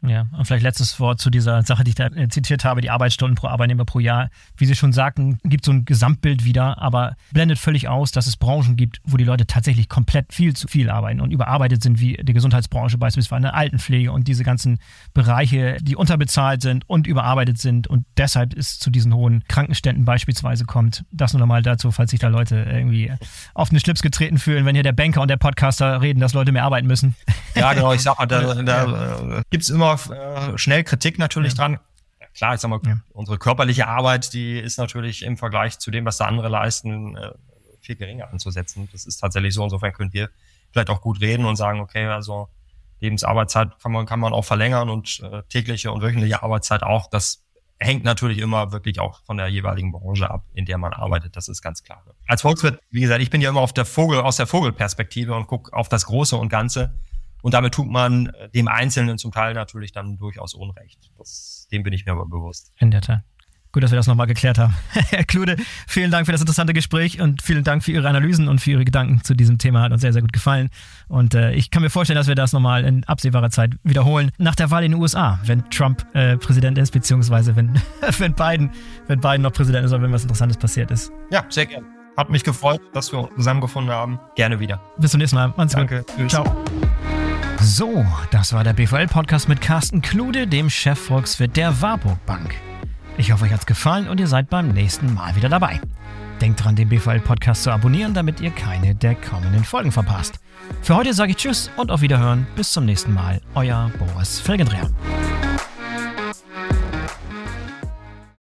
Ja, und vielleicht letztes Wort zu dieser Sache, die ich da zitiert habe, die Arbeitsstunden pro Arbeitnehmer pro Jahr. Wie Sie schon sagten, gibt so ein Gesamtbild wieder, aber blendet völlig aus, dass es Branchen gibt, wo die Leute tatsächlich komplett viel zu viel arbeiten und überarbeitet sind, wie die Gesundheitsbranche beispielsweise, eine Altenpflege und diese ganzen Bereiche, die unterbezahlt sind und überarbeitet sind und deshalb es zu diesen hohen Krankenständen beispielsweise kommt. Das nur nochmal dazu, falls sich da Leute irgendwie auf den Schlips getreten fühlen, wenn hier der Banker und der Podcaster reden, dass Leute mehr arbeiten müssen.
Ja, genau, ich sag mal, da gibt's immer schnell Kritik natürlich dran. Ja, klar, ich sag mal, unsere körperliche Arbeit, die ist natürlich im Vergleich zu dem, was da andere leisten, viel geringer anzusetzen. Das ist tatsächlich so. Insofern können wir vielleicht auch gut reden und sagen, okay, also Lebensarbeitszeit kann man auch verlängern und tägliche und wöchentliche Arbeitszeit auch. Das hängt natürlich immer wirklich auch von der jeweiligen Branche ab, in der man arbeitet. Das ist ganz klar. Als Volkswirt, wie gesagt, ich bin ja immer aus der Vogelperspektive und gucke auf das Große und Ganze. Und damit tut man dem Einzelnen zum Teil natürlich dann durchaus Unrecht. Dem bin ich mir aber bewusst.
In der Tat. Gut, dass wir das nochmal geklärt haben. Herr Klude, vielen Dank für das interessante Gespräch und vielen Dank für Ihre Analysen und für Ihre Gedanken zu diesem Thema. Hat uns sehr, sehr gut gefallen. Und ich kann mir vorstellen, dass wir das nochmal in absehbarer Zeit wiederholen. Nach der Wahl in den USA, wenn Trump Präsident ist, beziehungsweise wenn Biden noch Präsident ist oder wenn was Interessantes passiert ist.
Ja, sehr gerne. Hat mich gefreut, dass wir uns zusammengefunden haben. Gerne wieder.
Bis zum nächsten Mal. Macht's gut.
Danke. Tschüss.
Ciao. So, das war der BVL-Podcast mit Carsten Klude, dem Chefvolkswirt der Warburg Bank. Ich hoffe, euch hat's gefallen und ihr seid beim nächsten Mal wieder dabei. Denkt dran, den BVL-Podcast zu abonnieren, damit ihr keine der kommenden Folgen verpasst. Für heute sage ich Tschüss und auf Wiederhören. Bis zum nächsten Mal. Euer Boris Felgendreher.